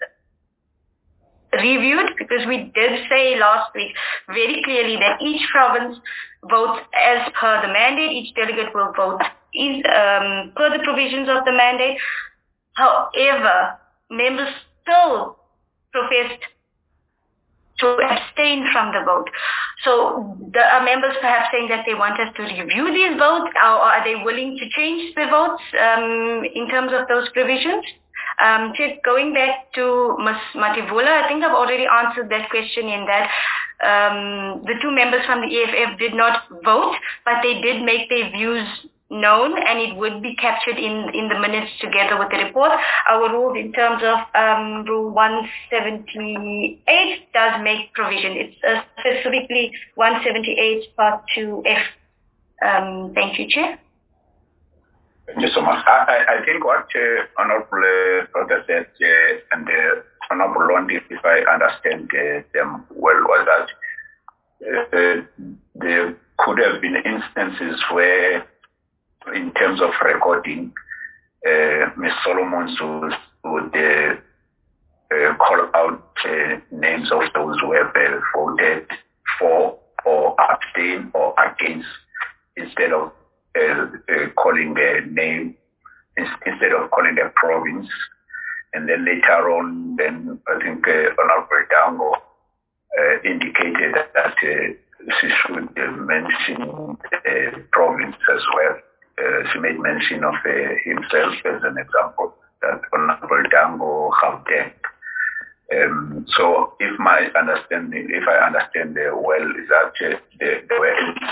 reviewed? Because we did say last week very clearly that each province votes as per the mandate. Each delegate will vote is um, per the provisions of the mandate. However, members still professed to abstain from the vote. So the are members perhaps saying that they want us to review these votes, or are they willing to change the votes um, in terms of those provisions? Um, Chair, going back to Miz Mativula, I think I've already answered that question in that um, the two members from the E F F did not vote, but they did make their views known, and it would be captured in, in the minutes together with the report. Our rules in terms of um, Rule one seventy-eight does make provision. It's uh, specifically one seventy-eight Part two F. Um, thank you, Chair. Thank you so much. I, I think what uh, Honorable Brother said uh, and uh, Honorable Londi, if I understand uh, them well, was that uh, there could have been instances where, in terms of recording, uh, Miz Solomon would, would uh, uh, call out uh, names of those who have uh, voted for or abstain or against, instead of uh, uh, calling their name, instead of calling their province. And then later on, then I think uh, Honorable Dango uh, indicated that uh, she should uh, mention the province as well. Uh, she made mention of uh, himself as an example, that Honorable Dango Gauteng. Um, so if my understanding, if I understand uh, well, is that uh, the, the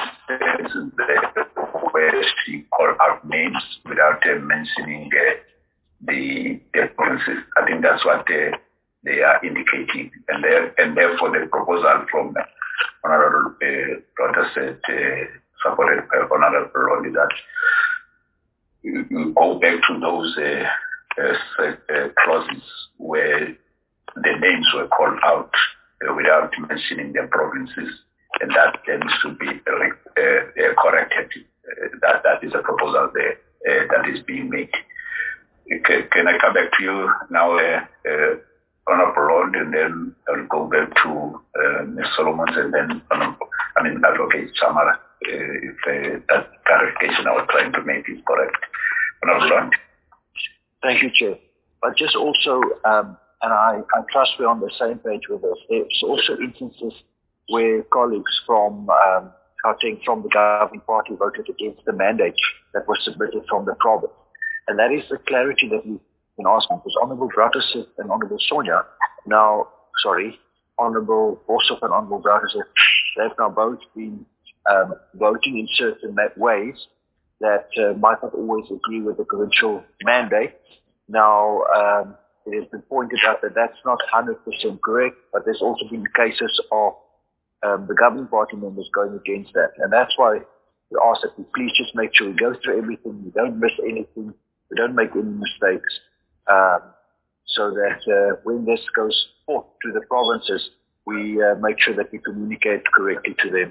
way where she called out names without uh, mentioning uh, the the provinces. I think that's what uh, they are indicating, and there, and therefore the proposal from uh, Honorable uh, Brother said, uh, supported by Honorable Lord, is that you, you go back to those uh, uh, uh, clauses where the names were called out uh, without mentioning their provinces, and that then should be uh, uh, uh, corrected. Uh, that that is a proposal there uh, that is being made. Can, can I come back to you now, uh, uh, Honorable Lord, and then I'll go back to uh, Miz Solomon, and then Honorable, I mean Advocate Samara, uh, if uh, that clarification I was trying to make is correct. Honorable Lord. Thank you, Chair. But just also, um, and I, I trust we're on the same page with this, there's also instances where colleagues from um, Gauteng, from the governing party, voted against the mandate that was submitted from the province. And that is the clarity that we've been asking, because Honorable Brauterse and Honorable Sonia now, sorry, Honorable Boshoff and Honorable Brauterse, they've now both been um, voting in certain ways that uh, might not always agree with the provincial mandate. Now, um, it has been pointed out that that's not one hundred percent correct, but there's also been cases of um, the governing party members going against that. And that's why we ask that we please just make sure we go through everything, we don't miss anything, we don't make any mistakes, um, so that uh, when this goes forth to the provinces, we uh, make sure that we communicate correctly to them.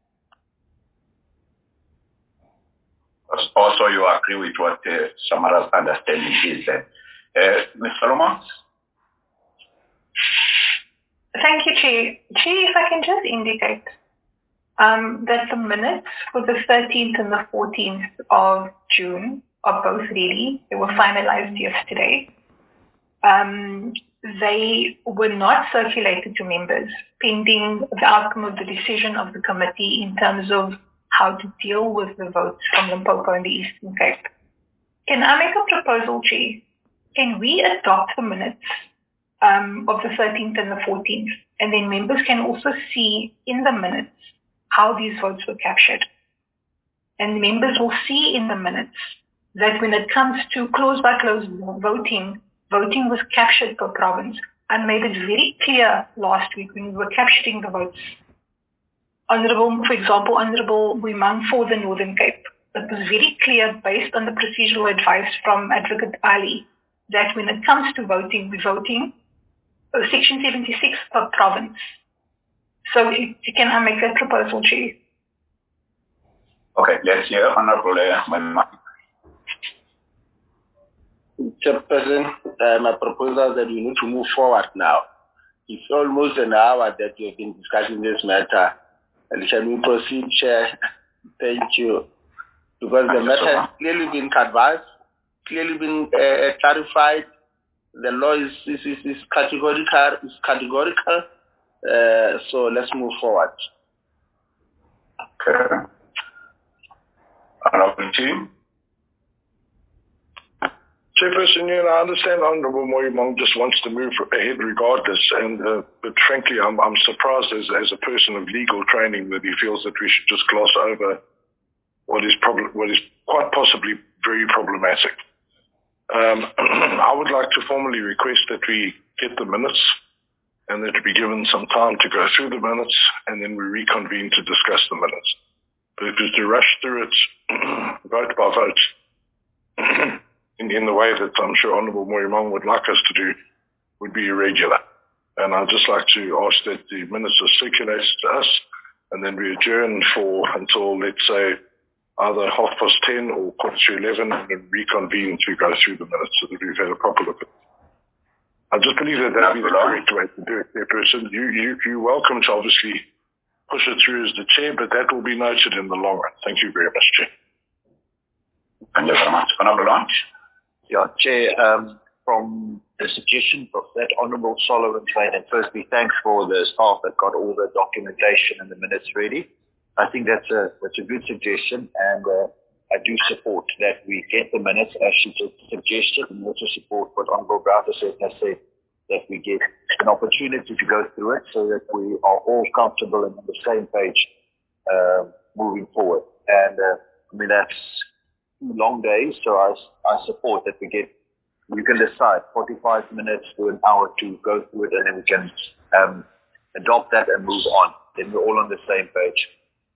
Also, you agree with what uh, Samara's understanding is then. Uh, Miz Solomon? Thank you, Chair. Chair, if I can just indicate um, that the minutes for the thirteenth and the fourteenth of June are both ready. They were finalized yesterday. Um, they were not circulated to members pending the outcome of the decision of the committee in terms of how to deal with the votes from Limpopo and the Eastern Cape. Can I make a proposal, Chair? Can we adopt the minutes um, of the thirteenth and the fourteenth, and then members can also see in the minutes how these votes were captured. And members will see in the minutes that when it comes to close by close voting, voting was captured per province. I made it very clear last week when we were capturing the votes. Honorable, for example, Honorable Wimang for the Northern Cape. It was very clear based on the procedural advice from Advocate Ali that when it comes to voting, we're voting uh, Section seventy-six per province. So if, can I make that proposal, Chair? Okay, let's hear Honorable Wimang. Chairperson, uh, my proposal is that we need to move forward now. It's almost an hour that we have been discussing this matter. And shall we proceed, Chair? Thank you. Because the matter has clearly been advised, clearly been uh, clarified. The law is, is, is, is categorical. Is categorical. Uh, so let's move forward. Okay. Honorable Team. Chairperson, you know, I understand Honourable Moimong just wants to move ahead regardless, and uh, but frankly, I'm I'm surprised as as a person of legal training that he feels that we should just gloss over what is prob- what is quite possibly very problematic. Um, I would like to formally request that we get the minutes and that we be given some time to go through the minutes, and then we reconvene to discuss the minutes. Because to rush through it vote by vote in, in the way that I'm sure Honourable Moimong would like us to do would be irregular. And I'd just like to ask that the minutes are circulated to us, and then we adjourn for until, let's say, either half past ten or quarter to eleven, and then reconvene to go through the minutes so that we've had a proper look at it. I just believe that that would be the correct way to do it, Chairperson. You, you, you're welcome to obviously push it through as the Chair, but that will be noted in the long run. Thank you very much, Chair. Thank you very much. Honourable Lunch. Yeah, Chair, um, from the suggestion that Honourable Solomon made, and firstly, thanks for the staff that got all the documentation and the minutes ready. I think that's a that's a good suggestion, and uh, I do support that we get the minutes as she suggested, and also support what Honourable Browder said, has said, that we get an opportunity to go through it so that we are all comfortable and on the same page uh, moving forward. And uh, I mean, that's two long days, so I, I support that we get, we can decide forty-five minutes to an hour to go through it, and then we can um, adopt that and move on. Then we're all on the same page.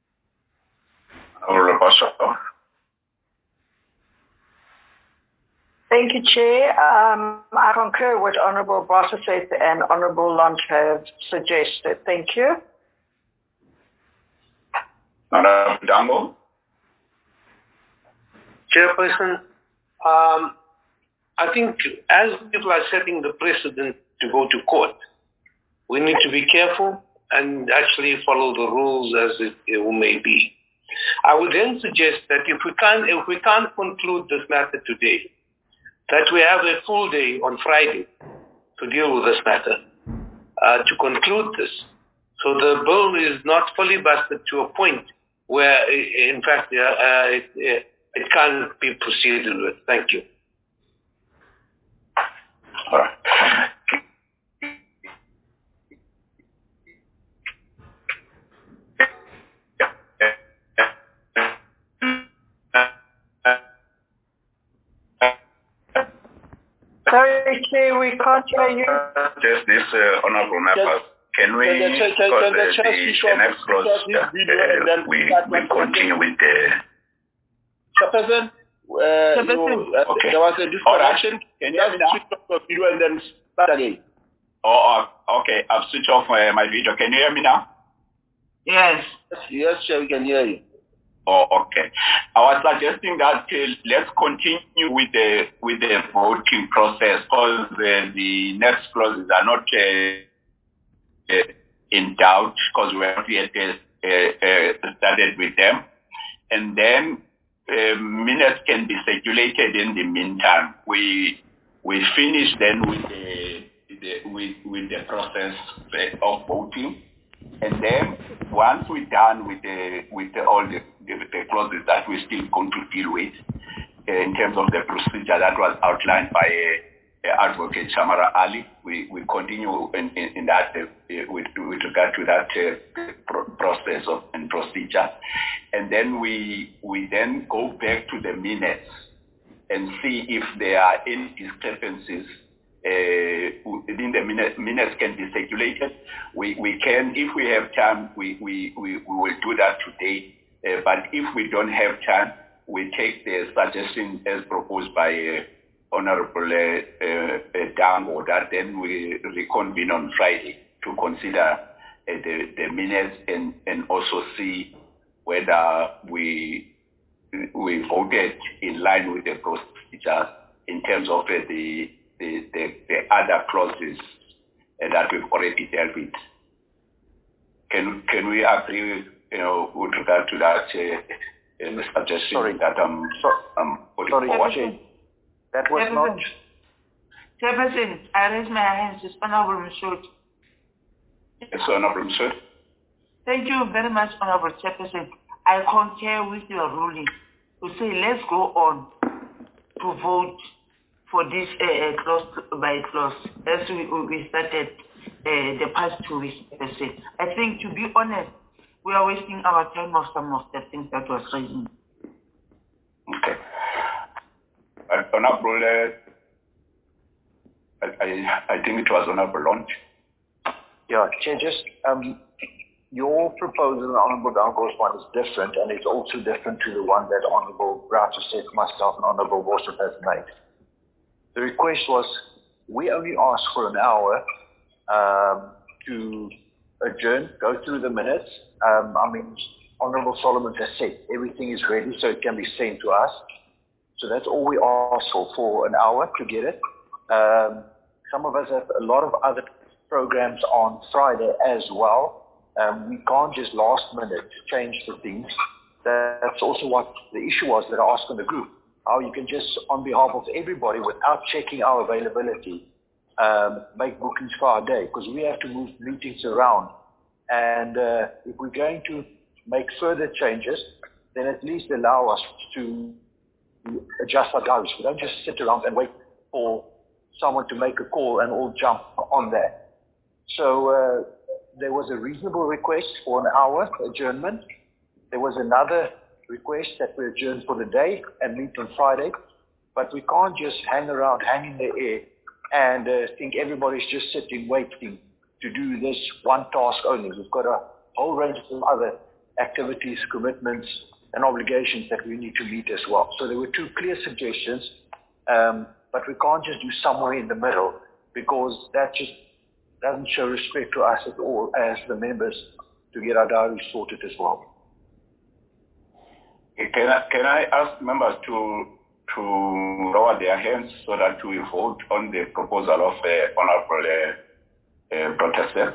Thank you, Chair. Um, I concur with Honourable Brosset and Honourable Lunt have suggested. Thank you. Honourable Dango. Chairperson, um, I think as people are setting the precedent to go to court, we need to be careful and actually follow the rules as it, it may be. I would then suggest that if we can't, if we can't conclude this matter today, that we have a full day on Friday to deal with this matter, uh, to conclude this. So the bill is not fully busted to a point where, in fact, uh, uh, it, it can't be proceeded with. Thank you. All right. Sorry, Chair, we can't hear you. Just this uh, honourable members. Can we, because the, the, the next clause, uh, uh, we, we continue with the... Chairperson, uh, you, uh, okay. there was a disconnection. Right. Can you hear me now? Switch off the video and then start again. Oh, uh, okay. I've switched off uh, my video. Can you hear me now? Yes. Yes, Chair, we can hear you. Oh, okay. I was suggesting that uh, let's continue with the with the voting process, because uh, the next clauses are not uh, uh, in doubt, because we have yet uh, uh, started with them, and then uh, minutes can be circulated in the meantime. We we finish then with the, the with with the process of voting. And then once we're done with the with the, all the, the, the clauses that we're still going to deal with uh, in terms of the procedure that was outlined by uh, uh, Advocate Shamara Ali, we, we continue in, in, in that uh, with, with regard to that uh, pro process of, and procedure, and then we we then go back to the minutes and see if there are any discrepancies. Uh, within the minutes, minutes can be circulated. We we can, if we have time, we we we, we will do that today. Uh, but if we don't have time, we take the suggestion as proposed by uh, Honourable uh, uh, Dango, that then we reconvene on Friday to consider uh, the the minutes and and also see whether we we voted in line with the procedure in terms of uh, the The, the, the other clauses uh, that we've already dealt with. Can can we agree, you know, with regard to that uh, uh, suggestion Sorry. that I'm, I'm putting Sorry, forward? That was not... Chairperson, I raise my hands. It's Honourable Mshood. Yes, Honourable Mshood. Thank you very much, Honourable Chairperson. I concur with your ruling to say let's go on to vote for this uh, close by close, as we, we started uh, the past two weeks. I think, to be honest, we are wasting our time of some of the things that was raising. Okay. Uh, honorable, uh, I, I think it was Honorable Launch. Yeah, Chair, just um, your proposal, Honorable Dango's one, is different, and it's also different to the one that Honorable Browser, myself, and Honorable Worship has made. The request was, we only asked for an hour um, to adjourn, go through the minutes. Um, I mean, Honorable Solomon has said everything is ready, so it can be sent to us. So that's all we asked for, for an hour to get it. Um, some of us have a lot of other programs on Friday as well. Um, we can't just last minute change the things. That's also what the issue was that I asked in the group. How you can just, on behalf of everybody, without checking our availability, um, make bookings for our day, because we have to move meetings around. And uh, if we're going to make further changes, then at least allow us to adjust our diaries. We don't just sit around and wait for someone to make a call and all jump on that. So uh, there was a reasonable request for an hour adjournment. There was another request that we adjourn for the day and meet on Friday. But we can't just hang around, hang in the air, and uh, think everybody's just sitting waiting to do this one task only. We've got a whole range of other activities, commitments, and obligations that we need to meet as well. So there were two clear suggestions, um, but we can't just do somewhere in the middle, because that just doesn't show respect to us at all as the members to get our diaries sorted as well. Can I, can I ask members to to lower their hands so that we vote on the proposal of uh, Honorable uh, uh, Protestant?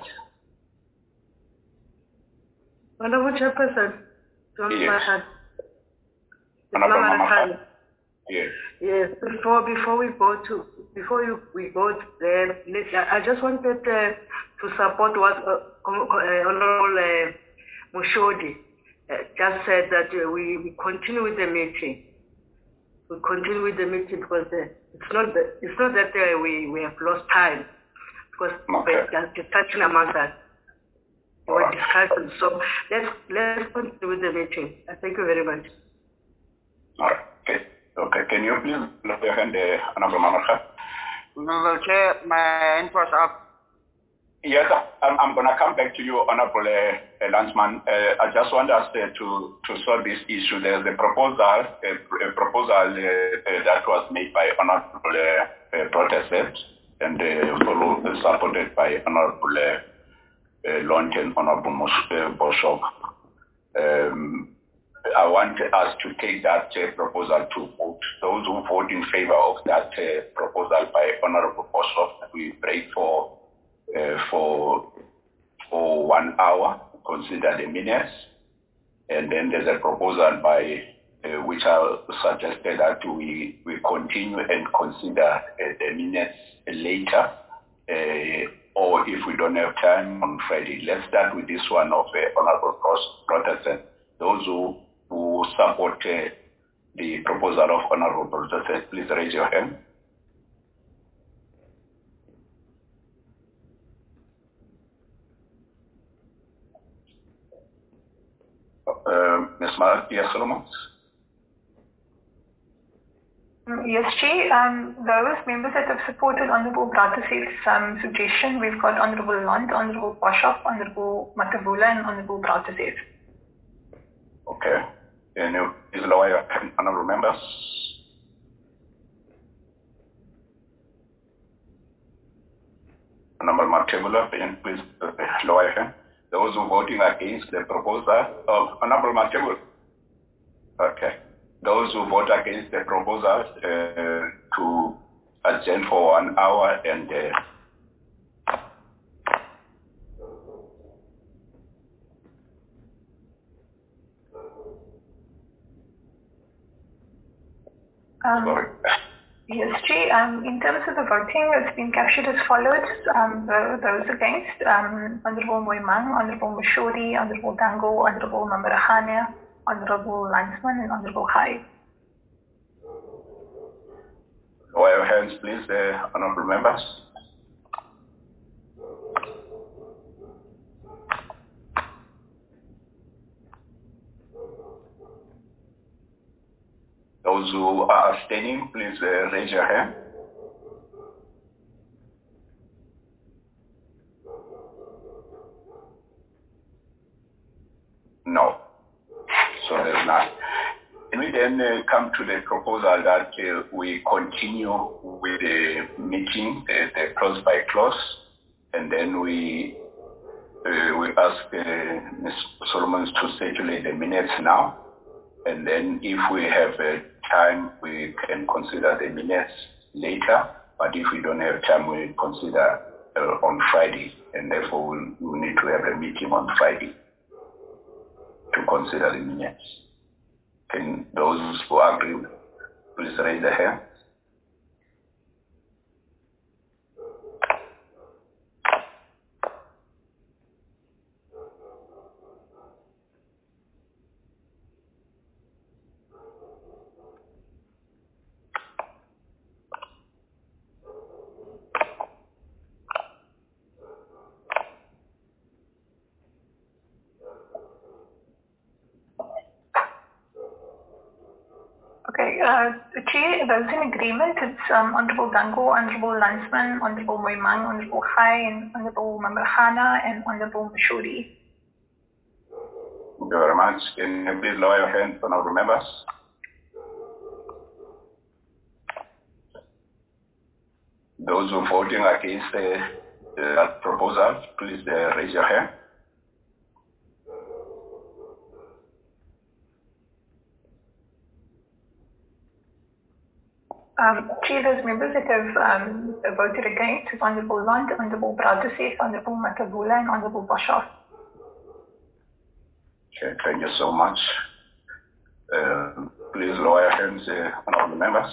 Honorable Chairperson, don't yes. my hand. Honorable Mama. Yes. Yes. Before before we go to before you, we go there, I just wanted uh, to support what uh, Honorable uh, Mushodi uh, just said, that uh, we, we continue with the meeting. We continue with the meeting because uh, it's not the, it's not that uh, we we have lost time, because okay. we're just touching among us. We're right. discussing. So let's let's continue with the meeting. Uh, thank you very much. All right. Okay. Okay. Can you please look your hand, uh, Honorable Mamarka? Honorable Chair, my hand was up. Yes, I'm, I'm going to come back to you, Honorable uh, Landsman. Uh, I just want us uh, to, to solve this issue. There's a proposal, a, a proposal uh, uh, that was made by Honorable uh, uh, Protestant and uh, followed, uh, supported by Honorable uh, uh, Launch and Honorable Mos- uh, Bishop. Um, I want us to take that uh, proposal to vote. Those who vote in favor of that uh, proposal by Honorable Bishop, we pray for Uh, for for one hour, consider the minutes, and then there's a proposal by uh, which I suggested that we we continue and consider uh, the minutes later, uh, or if we don't have time on Friday. Let's start with this one of uh, Honorable Protestant. Those who who support uh, the proposal of Honorable Protestant, please raise your hand. Uh, Miz Maria Solomon? Yes, Chair. Um, those members that have supported Honorable Brataseth's um, suggestion, we've got Honorable Lund, Honorable Bishop, Honorable Matabula, and Honorable Brataseth. Okay. Can you please lower your hand, Honorable members? Honorable Matabula, can you please uh, lower your hand? Those who are voting against the proposal of Honorable Matabula. Okay. Those who vote against the proposal uh, to adjourn for one hour and uh, um, Sorry. Yes, Chair. Um, in terms of the voting, it's been captured as follows. Um, the, those against, um, Honorable Moimang, Honorable Mushodi, Honorable Dango, Honorable Mamarahane, Honorable Landsman, and Honorable Hai. Lower your hands, please, uh, honorable members. Those who are abstaining, please uh, raise your hand. No. So there's none. Can we then uh, come to the proposal that uh, we continue with the meeting, the, the close by close, and then we uh, we ask uh, Miz Solomons to circulate the minutes now, and then if we have uh, time, we can consider the minutes later, but if we don't have time, we consider uh, on Friday, and therefore we'll, we need to have a meeting on Friday to consider the minutes. Can those who agree, please raise their hand. Okay, uh, Chair, those in agreement, it's um, Honorable Dango, Honorable Landsman, Honorable Moimang, Honorable Hai, and Honorable Mamrahana, and Honorable Mashudi. Thank you very much. Can you please lower your hands, honorable members? Those who are voting against the, the proposal, please uh, raise your hand. Um, Chair, those members that have um, voted against is Honorable Lund, Honorable Braduseth, Honorable Matabula, and Honorable Boshoff. Okay, thank you so much. Uh, please lower your hands, uh, honorable members.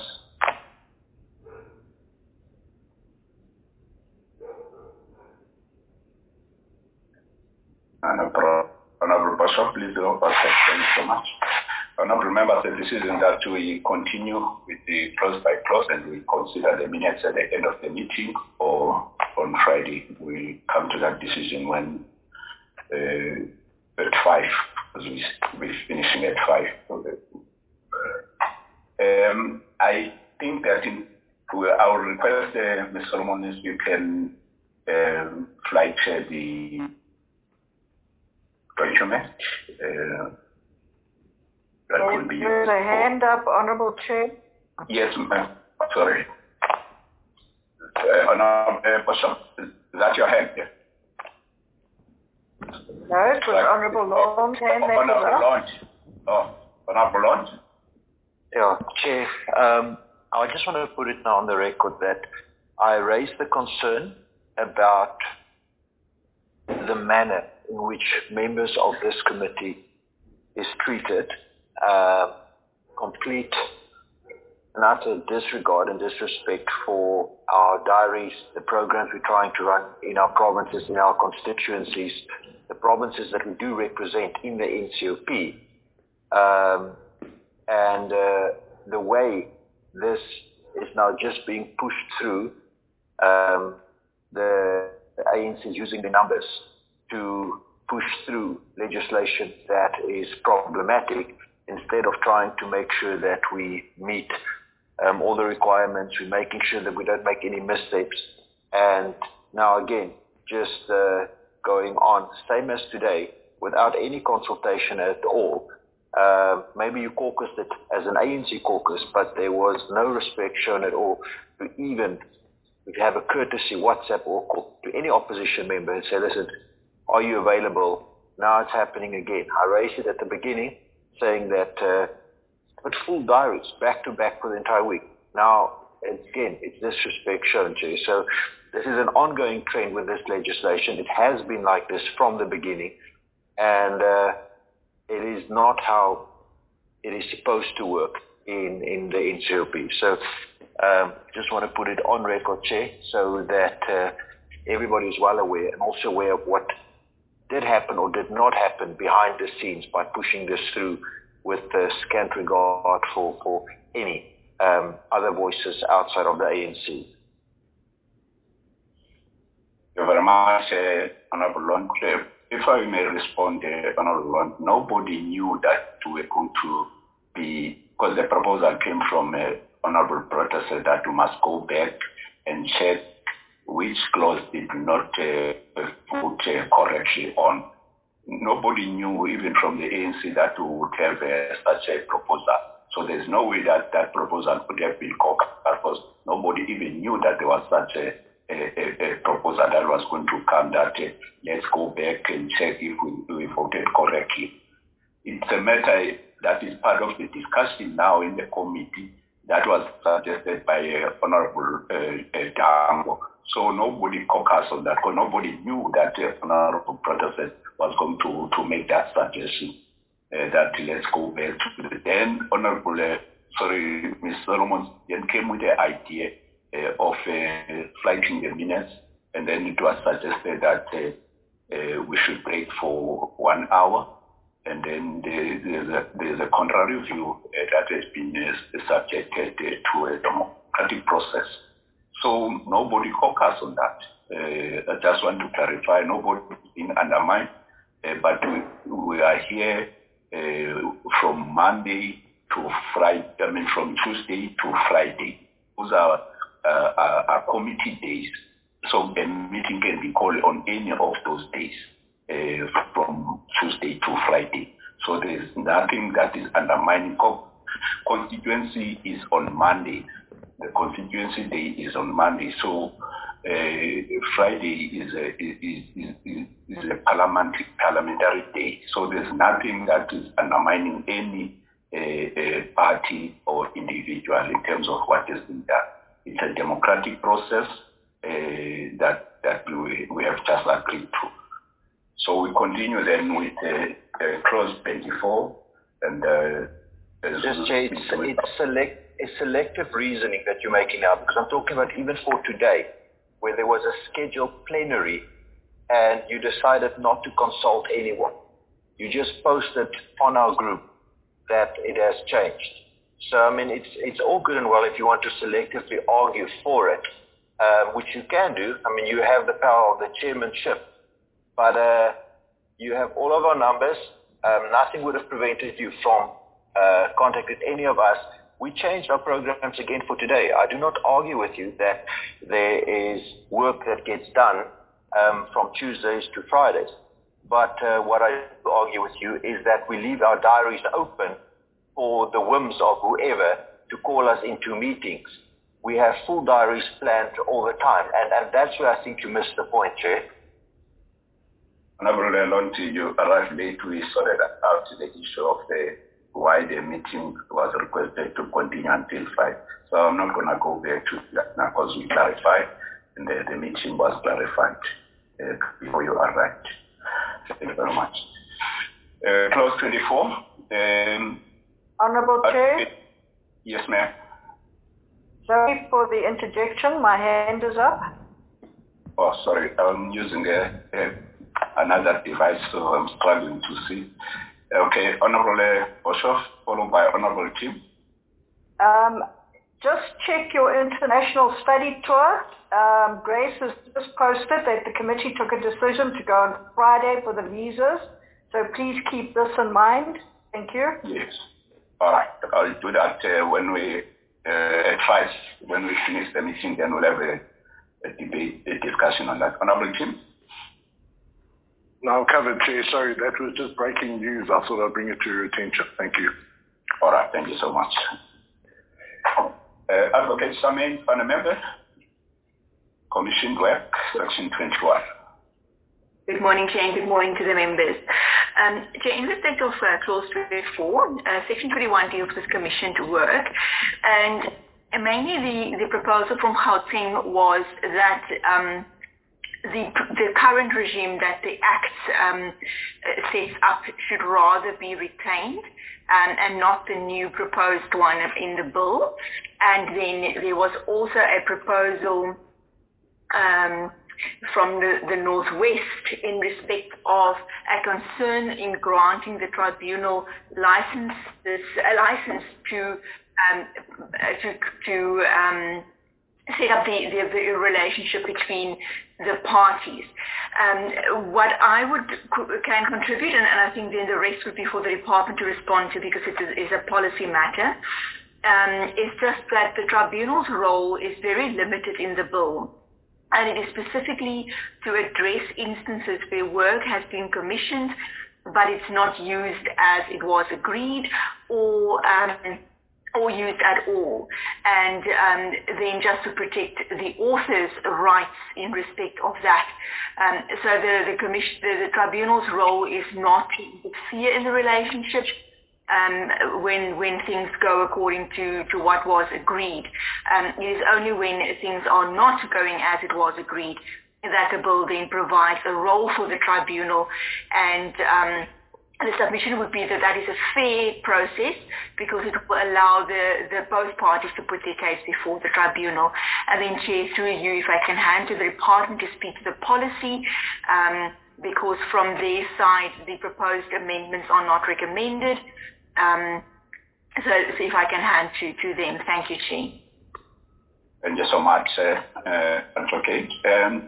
Honorable Boshoff, please lower your hands. Thank you so much. Honorable members, the decision that we continue with the close by close and we consider the minutes at the end of the meeting, or on Friday we come to that decision when uh, at five, because we we're finishing at five. Um, I think that in, I will request uh, Miz Solomon if you can um, flight share the document. Uh, That could be There's a hand up, Honorable Chair. Yes, ma'am. Sorry. Uh, Honorable uh, Bishop, is that your hand? Yeah. No, it was Honorable Long's hand. Oh, Honorable Long. Oh, Honorable Long. Yeah, Chair. Um, I just want to put it now on the record that I raised the concern about the manner in which members of this committee is treated. Uh, complete and utter disregard and disrespect for our diaries, the programs we're trying to run in our provinces, in our constituencies, the provinces that we do represent in the N C O P, um, and uh, the way this is now just being pushed through, um, the, the A N C is using the numbers to push through legislation that is problematic, instead of trying to make sure that we meet um, all the requirements, we're making sure that we don't make any missteps. And now again, just uh, going on, same as today, without any consultation at all. Uh, maybe you caucused it as an A N C caucus, but there was no respect shown at all to even if you have a courtesy WhatsApp or call to any opposition member and say, listen, are you available? Now it's happening again. I raised it at the beginning, saying that uh, but full diaries back to back for the entire week. Now, again, it's disrespect shown to you. So this is an ongoing trend with this legislation. It has been like this from the beginning, and uh, it is not how it is supposed to work in, in the N C O P. So um, just want to put it on record, Chair, so that uh, everybody is well aware and also aware of what did happen or did not happen behind the scenes by pushing this through with uh, scant regard for, for any um, other voices outside of the A N C. Thank you very much, uh, Honorable Lund. If I may respond, uh, Honorable Lund, nobody knew that we were going to be, because the proposal came from uh, Honorable Brota said that we must go back and check which clause did not uh, put uh, correctly on. Nobody knew, even from the A N C, that we would have uh, such a proposal. So there's no way that that proposal could have been cocked, because nobody even knew that there was such a, a, a proposal that was going to come, that uh, let's go back and check if we, we voted correctly. It's a matter that is part of the discussion now in the committee that was suggested by uh, Honorable uh, uh, Dango. So nobody caucused on that, because nobody knew that uh, Honorable Brota was going to, to make that suggestion, uh, that let's go back to the then Honorable, uh, sorry, Miz Solomon then came with the idea uh, of uh, flighting the minutes, and then it was suggested that uh, uh, we should break for one hour, and then there, there's, a, there's a contrary view uh, that has been uh, subjected uh, to a democratic process. So nobody caucused on that. Uh, I just want to clarify, nobody is being undermined, uh, but we, we are here uh, from Monday to Friday, I mean from Tuesday to Friday. Those are uh, our, our committee days. So a meeting can be called on any of those days, uh, from Tuesday to Friday. So there's nothing that is undermining. Constituency is on Monday. The constituency day is on Monday, so uh, Friday is a, is, is, is, is a parliamentary, parliamentary day. So there's nothing that is undermining any uh, uh, party or individual in terms of what is being done. It's a democratic process uh, that that we, we have just agreed to. So we continue then with uh, uh, clause twenty-four, and uh, just Jay, it's, it's select. A selective reasoning that you're making now, because I'm talking about even for today, where there was a scheduled plenary and you decided not to consult anyone. You just posted on our group that it has changed. So, I mean, it's it's all good and well if you want to selectively argue for it, um, which you can do. I mean, you have the power of the chairmanship, but uh, you have all of our numbers. Um, nothing would have prevented you from uh, contacting any of us. We changed our programs again for today. I do not argue with you that there is work that gets done um, from Tuesdays to Fridays. But uh, what I argue with you is that we leave our diaries open for the whims of whoever to call us into meetings. We have full diaries planned all the time, and, and that's where I think you missed the point, Chair. Honorable Lonti, you arrived late. We sorted out the issue of the why the meeting was requested to continue until five. So I'm not going to go back to that now, because we clarified, and the, the meeting was clarified uh, before you arrived. Thank you very much. Uh, clause twenty-four. Um, Honorable uh, Chair? Yes, ma'am. Sorry for the interjection. My hand is up. Oh, sorry. I'm using a, a, another device, so I'm struggling to see. Okay, Honorable Oshoff, followed by Honorable Tim. Um, just check your international study tour. Um, Grace has just posted that the committee took a decision to go on Friday for the visas. So please keep this in mind. Thank you. Yes. All right. I'll do that uh, when we, uh, at five, when we finish the meeting, then we'll have a, a debate, a discussion on that. Honorable Tim. No, I'm covered, Chair. Sorry, that was just breaking news. I thought I'd bring it to your attention. Thank you. All right, thank you so much. Uh, Advocate Samin, on a member, Commission Work, Section twenty-one. Good morning, Chair, and good morning to the members. Um, Chair, in respect of uh, Clause twenty-four, uh, Section twenty-one deals with commissioned work, and mainly the, the proposal from Gauteng was that um, The, the current regime that the Act um, sets up should rather be retained um, and not the new proposed one in the bill. And then there was also a proposal um, from the, the Northwest in respect of a concern in granting the tribunal licenses, a license to um, to, to um, set up the, the, the relationship between the parties. Um, what I would can contribute, and, and I think then the rest would be for the department to respond to because it is, is a policy matter, um, is just that the tribunal's role is very limited in the bill. And it is specifically to address instances where work has been commissioned, but it's not used as it was agreed or um, or used at all. And um, then just to protect the author's rights in respect of that. Um, so the, the, commission, the, the tribunal's role is not to interfere in the relationship um, when when things go according to, to what was agreed. Um, it is only when things are not going as it was agreed that the bill then provides a role for the tribunal, and um, the submission would be that that is a fair process because it will allow the, the both parties to put their case before the tribunal. And then, Chair, through you, if I can hand to the department to speak to the policy, um, because from their side, the proposed amendments are not recommended. Um, so, so if I can hand to, to them. Thank you, Chair. Thank you so much, uh, uh, Advocate. Um,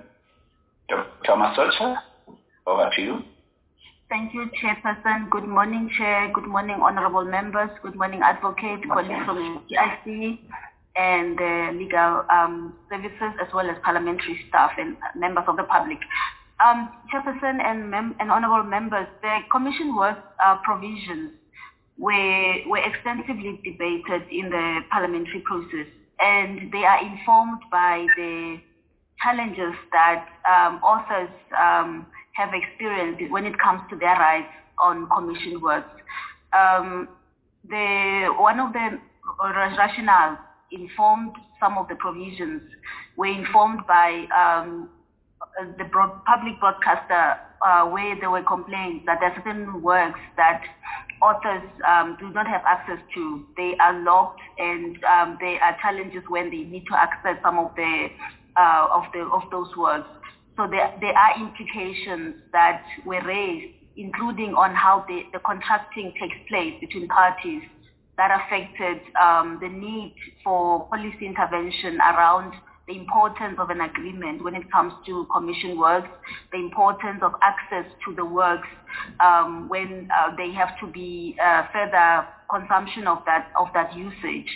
Doctor Masocha, over to you. Thank you, Chairperson. Good morning, Chair. Good morning, honorable members. Good morning, Advocate, colleagues from the T I C and uh, legal um, services, as well as parliamentary staff and members of the public. Um, Chairperson and, mem and honorable members, the Commission work uh, provisions were, were extensively debated in the parliamentary process, and they are informed by the challenges that um, authors um, have experienced when it comes to their rights on commission works. Um, the, one of the rationales informed some of the provisions were informed by um, the broad, public broadcaster uh, where there were complaints that there are certain works that authors um, do not have access to. They are locked, and um, there are challenges when they need to access some of the uh, of the of those works. So there, there are implications that were raised, including on how the, the contracting takes place between parties, that affected um, the need for policy intervention around the importance of an agreement when it comes to commission works, the importance of access to the works um, when uh, they have to be uh, further consumption of that of that usage.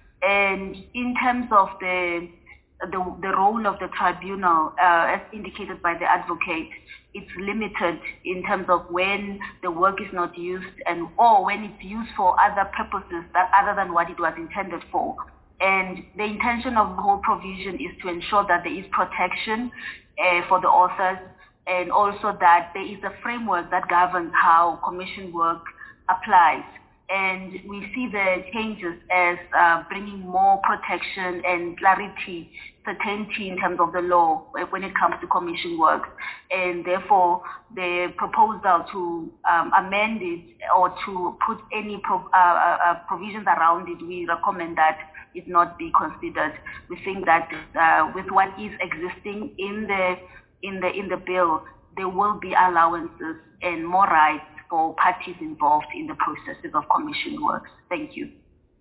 And in terms of the The, the role of the tribunal, uh, as indicated by the advocate, it's limited in terms of when the work is not used and or when it's used for other purposes that other than what it was intended for. And the intention of the whole provision is to ensure that there is protection uh, for the authors, and also that there is a framework that governs how commission work applies. And we see the changes as uh, bringing more protection and clarity, certainty in terms of the law when it comes to commission work. And therefore, the proposal to um, amend it or to put any pro uh, uh, provisions around it, we recommend that it not be considered. We think that uh, with what is existing in the in the in the bill, there will be allowances and more rights for parties involved in the processes of commission works. Thank you.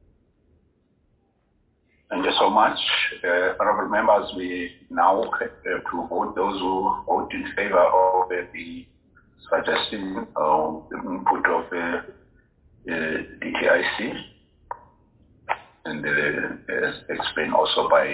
Thank you so much. Uh, honorable members, we now uh, to vote those who vote in favor of uh, the suggestion of the input of uh, uh, the T I C, and uh, as explained also by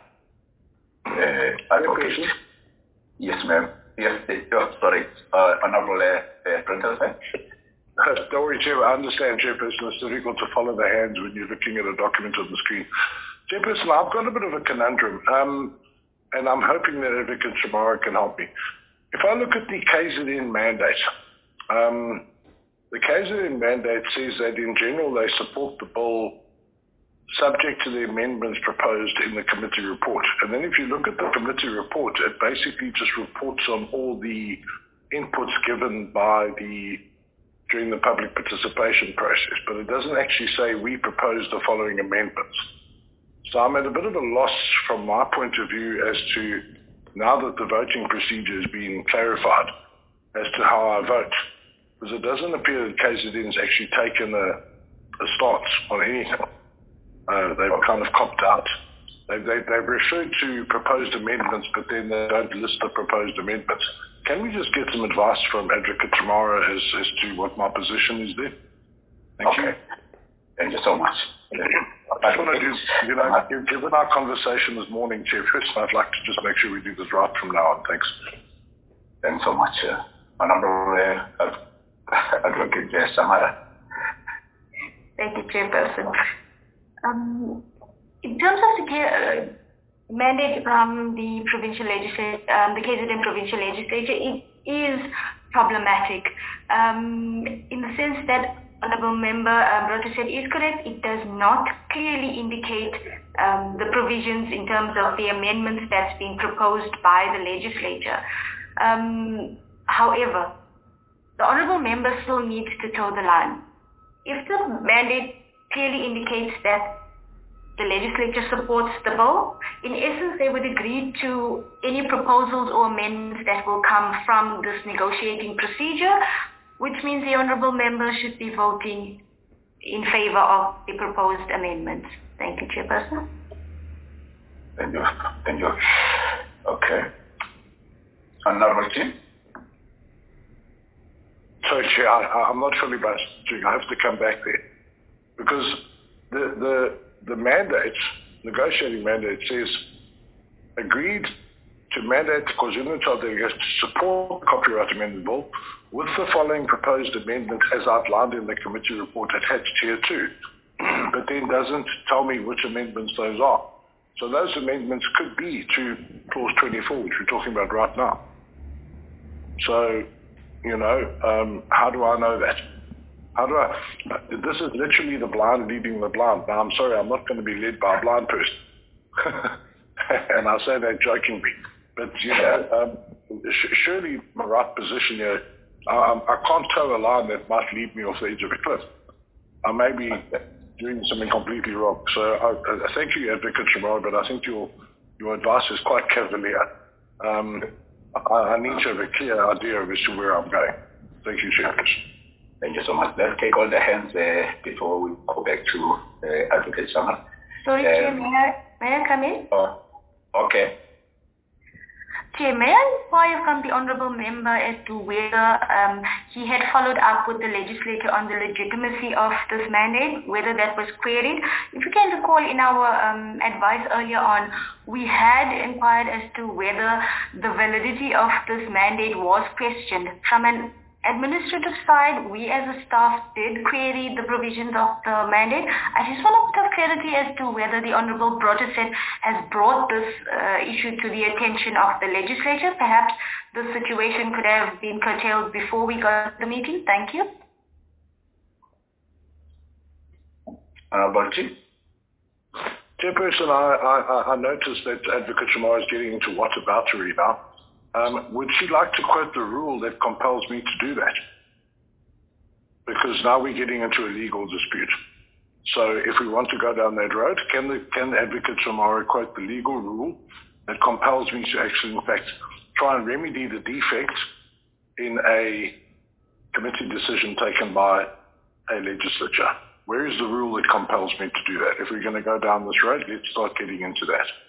uh, advocate. Yes, ma'am. Yes, oh, sorry, uh, Honorable uh, Printer. Don't worry, Chair. I understand, Chairperson. It's difficult to follow the hands when you're looking at a document on the screen. Chairperson, I've got a bit of a conundrum, um, and I'm hoping that Advocate Shamara can help me. If I look at the K Z N mandate, um, the K Z N mandate says that in general they support the bill subject to the amendments proposed in the committee report. And then if you look at the committee report, it basically just reports on all the inputs given by the, during the public participation process, but it doesn't actually say we propose the following amendments. So I'm at a bit of a loss from my point of view as to now that the voting procedure has been clarified as to how I vote, because it doesn't appear that K Z N has actually taken a, a stance on anything. Uh, they've kind of copped out. They, they, they've referred to proposed amendments, but then they don't list the proposed amendments. Can we just get some advice from Advocate Chamara as, as to what my position is there? Thank okay. you. Thank you so much. I just want to do, you know, given our conversation this morning, Chairperson, I'd like to just make sure we do this right from now on. Thanks. Thanks so much, uh, Honorable uh, Advocate uh, Samara. Thank you, Chairperson. Um, in terms of the uh, mandate from the provincial legislature, um, the K Z N provincial legislature, it is problematic um, in the sense that Honourable Member uh, Brota said is correct. It does not clearly indicate um, the provisions in terms of the amendments that's being proposed by the legislature. Um, however, the Honourable Member still needs to toe the line. If the mandate clearly indicates that the legislature supports the bill, in essence they would agree to any proposals or amendments that will come from this negotiating procedure, which means the Honourable Member should be voting in favour of the proposed amendments. Thank you, Chairperson. Thank you. Thank you. Okay. Honourable Chief? So, Chair, I, I'm not fully budgeting. I have to come back there. Because the, the, the mandate, negotiating mandate says, agreed to mandate the KwaZulu-Natal delegates to support the Copyright Amendment Bill with the following proposed amendments as outlined in the committee report attached here too, but then doesn't tell me which amendments those are. So those amendments could be to clause twenty-four, which we're talking about right now. So, you know, um, how do I know that? How do I, this is literally the blind leading the blind. Now, I'm sorry, I'm not going to be led by a blind person. And I say that jokingly. But, you know, um, sh- surely my right position here, I, I can't toe a line that might lead me off the edge of a cliff. I may be doing something completely wrong. So I, I thank you, Advocate Chamara, but I think your your advice is quite cavalier. Um, I, I need to have a clear idea as to where I'm going. Thank you, Chairperson. Thank you so much. Let's take all the hands uh, before we go back to uh, Advocate Chamara. Sorry, um, Chair, may I, may I come in? Oh, okay. Chair, may I inquire from the Honourable Member as to whether um, he had followed up with the legislature on the legitimacy of this mandate, whether that was queried. If you can recall, in our um, advice earlier on, we had inquired as to whether the validity of this mandate was questioned. From an administrative side, we as a staff did query the provisions of the mandate. I just want a bit of clarity as to whether the Honourable Brodersen has brought this uh, issue to the attention of the legislature. Perhaps the situation could have been curtailed before we got the meeting. Thank you. Honourable Chief? Chairperson, I, I, I noticed that Advocate Chamara is getting into whataboutery now. Um, would she like to quote the rule that compels me to do that? Because now we're getting into a legal dispute. So if we want to go down that road, can the can Advocate Chamara quote the legal rule that compels me to actually, in fact, try and remedy the defect in a committee decision taken by a legislature? Where is the rule that compels me to do that? If we're going to go down this road, let's start getting into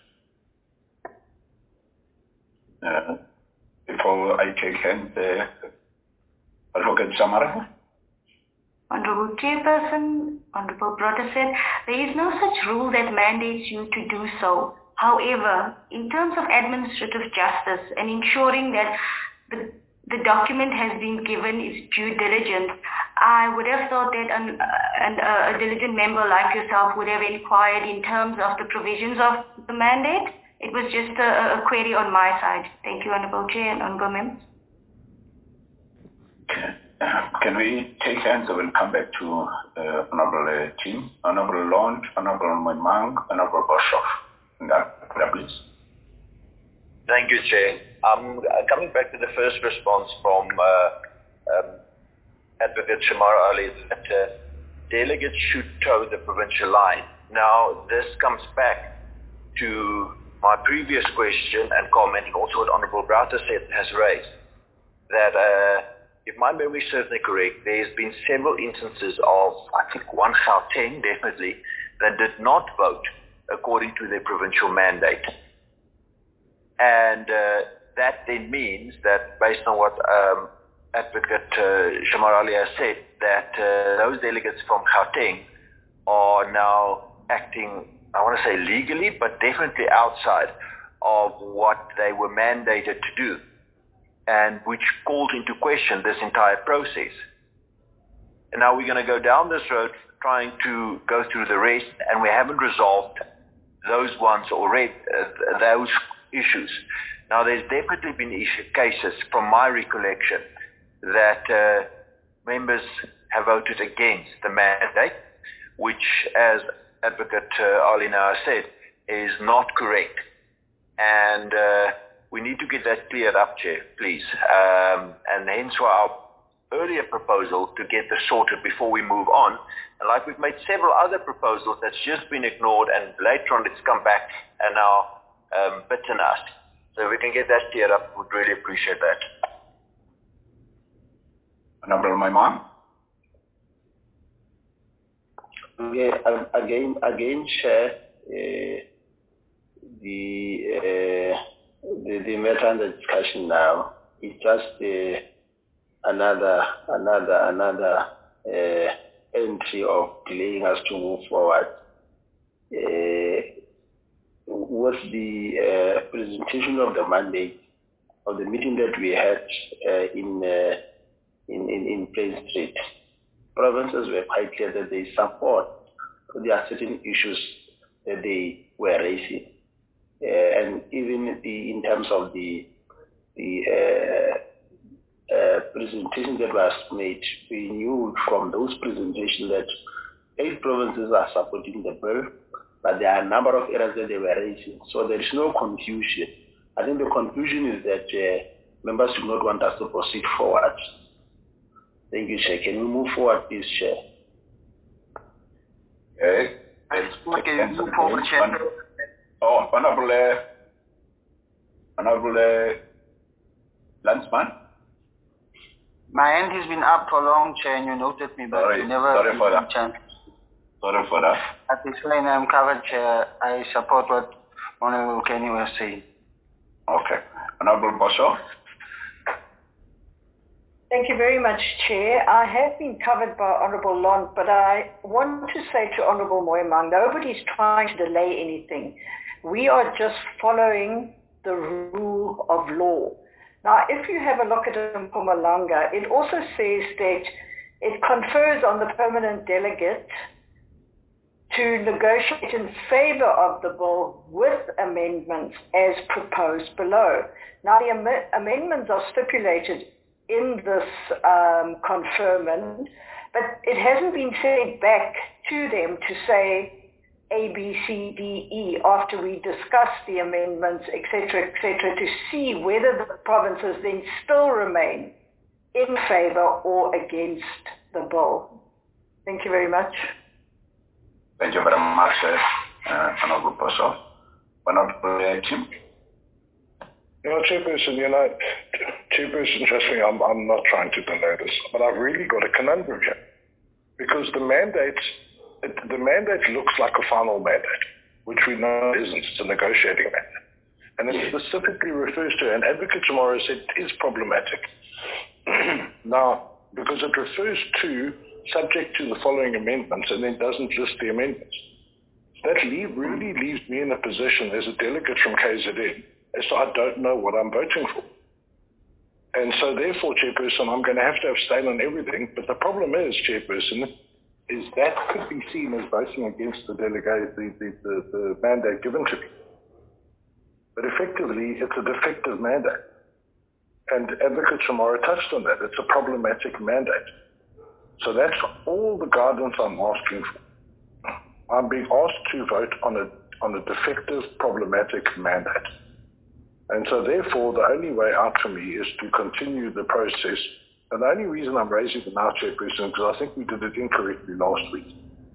that. Uh, before I take hand, uh, Advocate Chamara. Honourable Chairperson, Honourable Brodersen, there is no such rule that mandates you to do so. However, in terms of administrative justice and ensuring that the, the document has been given its due diligence, I would have thought that an, an, uh, a diligent member like yourself would have inquired in terms of the provisions of the mandate. It was just a, a query on my side. Thank you, Honourable Chair and Honourable Members. Okay. Uh, can we take hands? I will come back to uh, Honourable uh, Team, Honourable Launch, Honourable Moimang, Honourable Boshoff. That, please. Thank you, Chair. Um, coming back to the first response from uh, um, Advocate Chamara earlier, that uh, delegates should toe the provincial line. Now, this comes back to my previous question and commenting also what Honorable Browder said has raised, that uh, if my memory serves me correct, there's been several instances of, I think one Gauteng definitely, that did not vote according to their provincial mandate. And uh, that then means that based on what um, Advocate uh, Shamar Ali has said, that uh, those delegates from Gauteng are now acting, I want to say legally, but definitely outside of what they were mandated to do, and which calls into question this entire process. And now we're going to go down this road trying to go through the rest, and we haven't resolved those ones already, uh, those issues. Now there's definitely been issue cases, from my recollection, that uh, members have voted against the mandate, which, as Advocate uh, Ali now said, is not correct. And uh, we need to get that cleared up, Chair, please. Um, and hence why our earlier proposal to get this sorted before we move on. And like we've made several other proposals that's just been ignored, and later on it's come back and now um, bitten us. So if we can get that cleared up, we'd really appreciate that. Honorable Maimane. Okay, again, again, Chair, uh, the, uh, the the matter under discussion now is just uh, another another another uh, entry of delaying us to move forward. Uh, with the uh, presentation of the mandate of the meeting that we had uh, in, uh, in in in Plain Street, provinces were quite clear that they support there are certain issues that they were raising, uh, and even the, in terms of the the uh, uh, presentation that was made, we knew from those presentations that eight provinces are supporting the bill, but there are a number of areas that they were raising. So there is no confusion. I think the confusion is that uh, members do not want us to proceed forward. Thank you, Chair. Can we move forward, please, Chair? Okay. Okay, move forward, Chair. Oh, Honorable, uh, Honorable uh, Landsman. My hand has been up for long, Chair, and you noted me, but Sorry, you never sorry for that. chance. Sorry for that. At this point, I'm covered, Chair. I support what Honorable Kenny was saying. Okay. Honorable Bosho. Thank you very much, Chair. I have been covered by Honourable Lont, but I want to say to Honourable Moimang, nobody's trying to delay anything. We are just following the rule of law. Now, if you have a look at Mpumalanga, it also says that it confers on the permanent delegate to negotiate in favour of the bill with amendments as proposed below. Now, the am amendments are stipulated in this um, conferment, but it hasn't been sent back to them to say A, B, C, D, E after we discuss the amendments, et cetera, et cetera, to see whether the provinces then still remain in favour or against the bill. Thank you very much. Thank you very much, uh, Honorable Bosho. Honorable Tim. You know, Chairperson, you know, Chairperson, trust me, I'm, I'm not trying to delay this, but I've really got a conundrum here. Because the mandate, it, the mandate looks like a final mandate, which we know isn't. It's a negotiating mandate. And it specifically refers to, and Advocate Tomorrow said it is problematic. Now, because it refers to subject to the following amendments and then doesn't list the amendments. That leave really leaves me in a position as a delegate from K Z N as to I don't know what I'm voting for. And so therefore, Chairperson, I'm going to have to abstain on everything. But the problem is, Chairperson, is that could be seen as voting against the delegate, the, the, the, the mandate given to me. But effectively, it's a defective mandate. And Advocate Shamara touched on that. It's a problematic mandate. So that's all the guidance I'm asking for. I'm being asked to vote on a, on a defective, problematic mandate. And so therefore, the only way out for me is to continue the process. And the only reason I'm raising it now, Chairperson, because I think we did it incorrectly last week,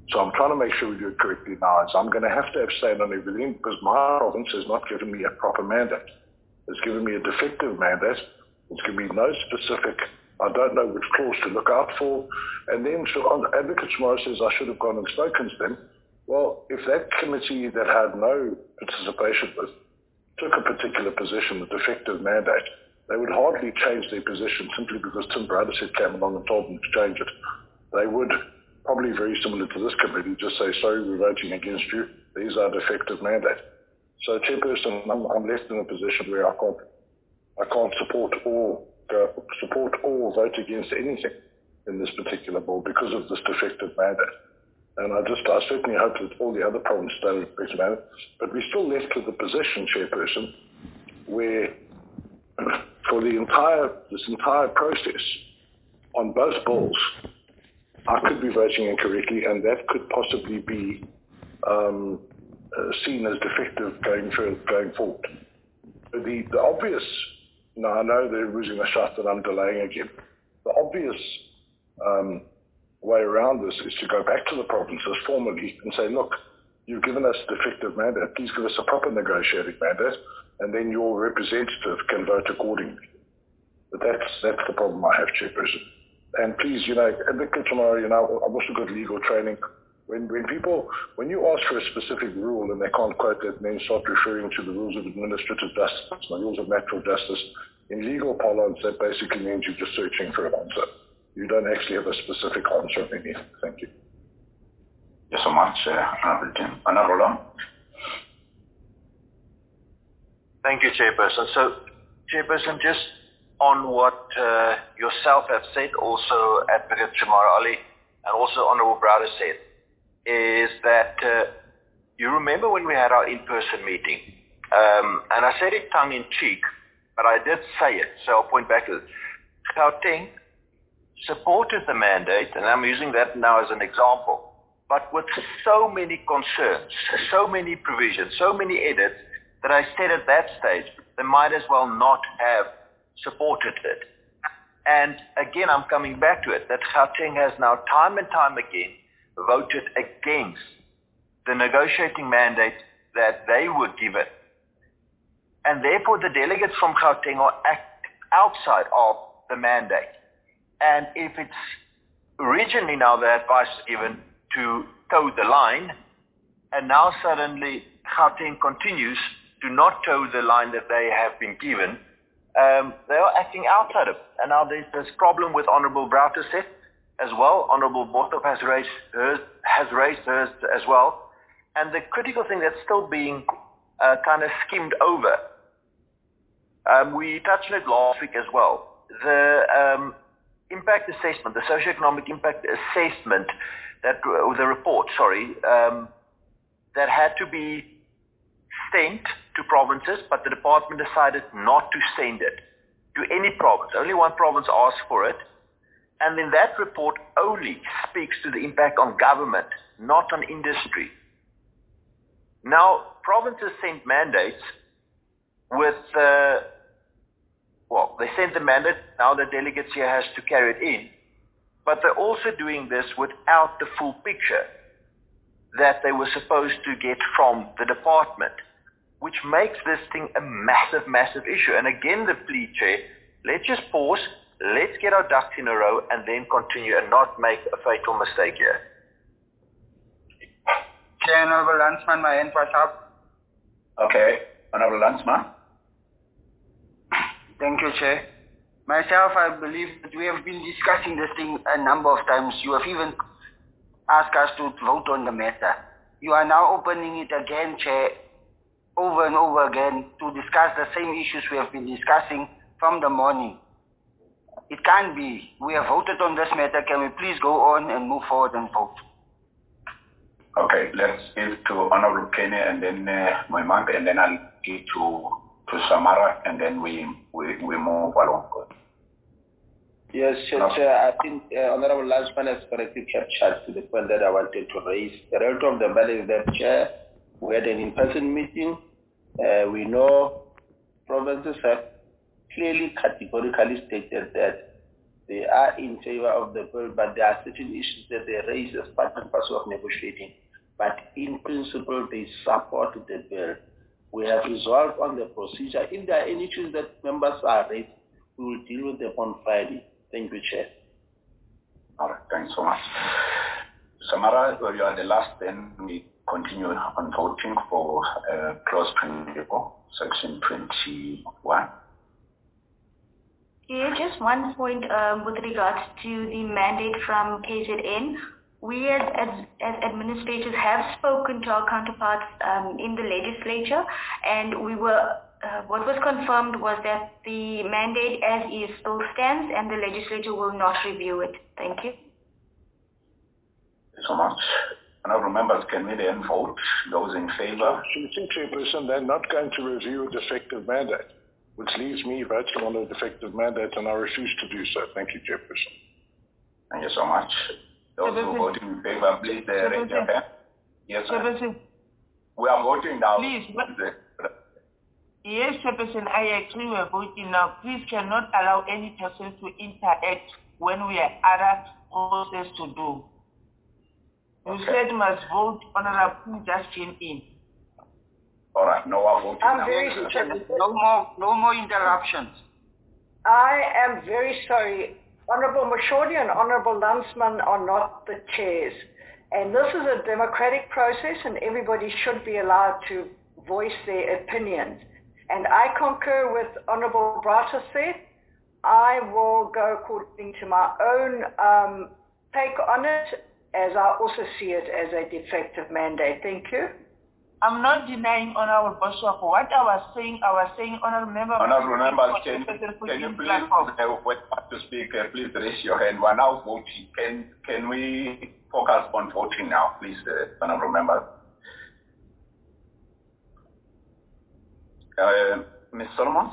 So I'm trying to make sure we do it correctly now. So I'm going to have to abstain on everything because my province has not given me a proper mandate. It's given me a defective mandate. It's given me no specific, I don't know which clause to look out for. And then so on, Advocate tomorrow says I should have gone and spoken to them. Well, if that committee that had no participation with took a particular position, a defective mandate, they would hardly change their position simply because Tim Bradeset came along and told them to change it. They would, probably very similar to this committee, just say, sorry, we're voting against you. These are defective mandate. So, Chairperson, I'm, I'm left in a position where I can't, I can't support or uh, support or vote against anything in this particular bill because of this defective mandate. And I just, I certainly hope that all the other provinces don't recommend it. But we're still left with the position, Chairperson, where for the entire, this entire process on both bills, I could be voting incorrectly, and that could possibly be um, uh, seen as defective going, for, going forward. The, the obvious, now I know they're losing a shot that I'm delaying again. The obvious um, way around this is to go back to the provinces formally and say, look, you've given us a defective mandate, please give us a proper negotiating mandate, and then your representative can vote accordingly. But that's, that's the problem I have, Chairperson. And please, you know, Advocate tomorrow, you know, I've also got legal training. When when people, when you ask for a specific rule and they can't quote it and then start referring to the rules of administrative justice, the rules of natural justice, in legal parlance, that basically means you're just searching for an answer. You don't actually have a specific answer on anything. Thank you. Thank you so much, uh, Honorable Tim. Honorable Long. Thank you, Chairperson. So, Chairperson, just on what uh, yourself have said, also Advocate Shamara Ali, and also Honorable Browder said, is that uh, you remember when we had our in-person meeting, um, and I said it tongue-in-cheek, but I did say it, so I'll point back to it. Gauteng supported the mandate, and I'm using that now as an example, but with so many concerns, so many provisions, so many edits, that I said at that stage, they might as well not have supported it. And again, I'm coming back to it, that Gauteng has now time and time again voted against the negotiating mandate that they were given. And therefore, the delegates from Gauteng are act outside of the mandate. And if it's originally now the advice is given to toe the line, and now suddenly Gauteng continues to not toe the line that they have been given, um, they are acting outside of it. And now there's this problem with Honourable Browder-Set as well. Honourable Botov has raised hers, has raised hers as well. And the critical thing that's still being uh, kind of skimmed over, um, we touched on it last week as well, the um, impact assessment, the socioeconomic impact assessment, that uh, the report, sorry, um, that had to be sent to provinces, but the department decided not to send it to any province. Only one province asked for it. And then that report only speaks to the impact on government, not on industry. Now, provinces sent mandates with, uh, well, they sent the mandate, now the delegates here has to carry it in, but they're also doing this without the full picture that they were supposed to get from the department, which makes this thing a massive, massive issue. And again, the plea, Chair, let's just pause, let's get our ducks in a row and then continue and not make a fatal mistake here. Chair, Honourable Landsman, my hand was up. Okay, Honourable Landsman. Thank you, Chair. Myself, I believe that we have been discussing this thing a number of times. You have even asked us to vote on the matter. You are now opening it again, Chair, over and over again to discuss the same issues we have been discussing from the morning. It can't be. We have voted on this matter. Can we please go on and move forward and vote? Okay, let's give to Honourable Kenny and then uh, Moimanga, and then I'll give to to Samara, and then we we, we move along. Yes, Chair, Chair, I think uh, Honourable Landsman has correctly captured to the point that I wanted to raise. The reality of the matter is that, Chair, we had an in-person meeting. Uh, we know provinces have clearly categorically stated that they are in favor of the bill, but there are certain issues that they raise as part and parcel of negotiating. But in principle, they support the bill. We have resolved on the procedure. If there are any issues that members are raised, we will deal with them on Friday. Thank you, Chair. All right, thanks so much. Samara, you are the last, then we continue on voting for uh, clause twenty-four, section twenty-one. Yeah, just one point um, with regards to the mandate from K Z N. We as, as, as administrators have spoken to our counterparts um, in the legislature, and we were, uh, what was confirmed was that the mandate as is still stands and the legislature will not review it. Thank you. Thank you so much. Honourable members, can we then vote? Those in favour? Chairperson, they're not going to review a defective mandate, which leaves me voting on a defective mandate, and I refuse to do so. Thank you, Chairperson. Thank you so much. Those who voting in favor, please uh, raise your hand. Yes, sir. We are voting now. Please. Yes, Chairperson, I agree we are voting now. Please cannot allow any person to interact when we have other process to do. You okay. said must vote, Honorable, just came in. All right, no more voting I'm now. very sorry. No more, no more interruptions. I am very sorry. Honourable Mashodi and Honourable Landsman are not the chairs. And this is a democratic process and everybody should be allowed to voice their opinions. And I concur with Honourable Brata said. I will go according to my own um, take on it, as I also see it as a defective mandate. Thank you. I'm not denying Honourable Boshoff. What I was saying, I was saying, Honourable Member. Honourable Members, can, can you please, uh, when to speak, uh, please raise your hand. We're now voting. Can can we focus on voting now, please, uh, Honourable Members? Uh, Miz Solomon?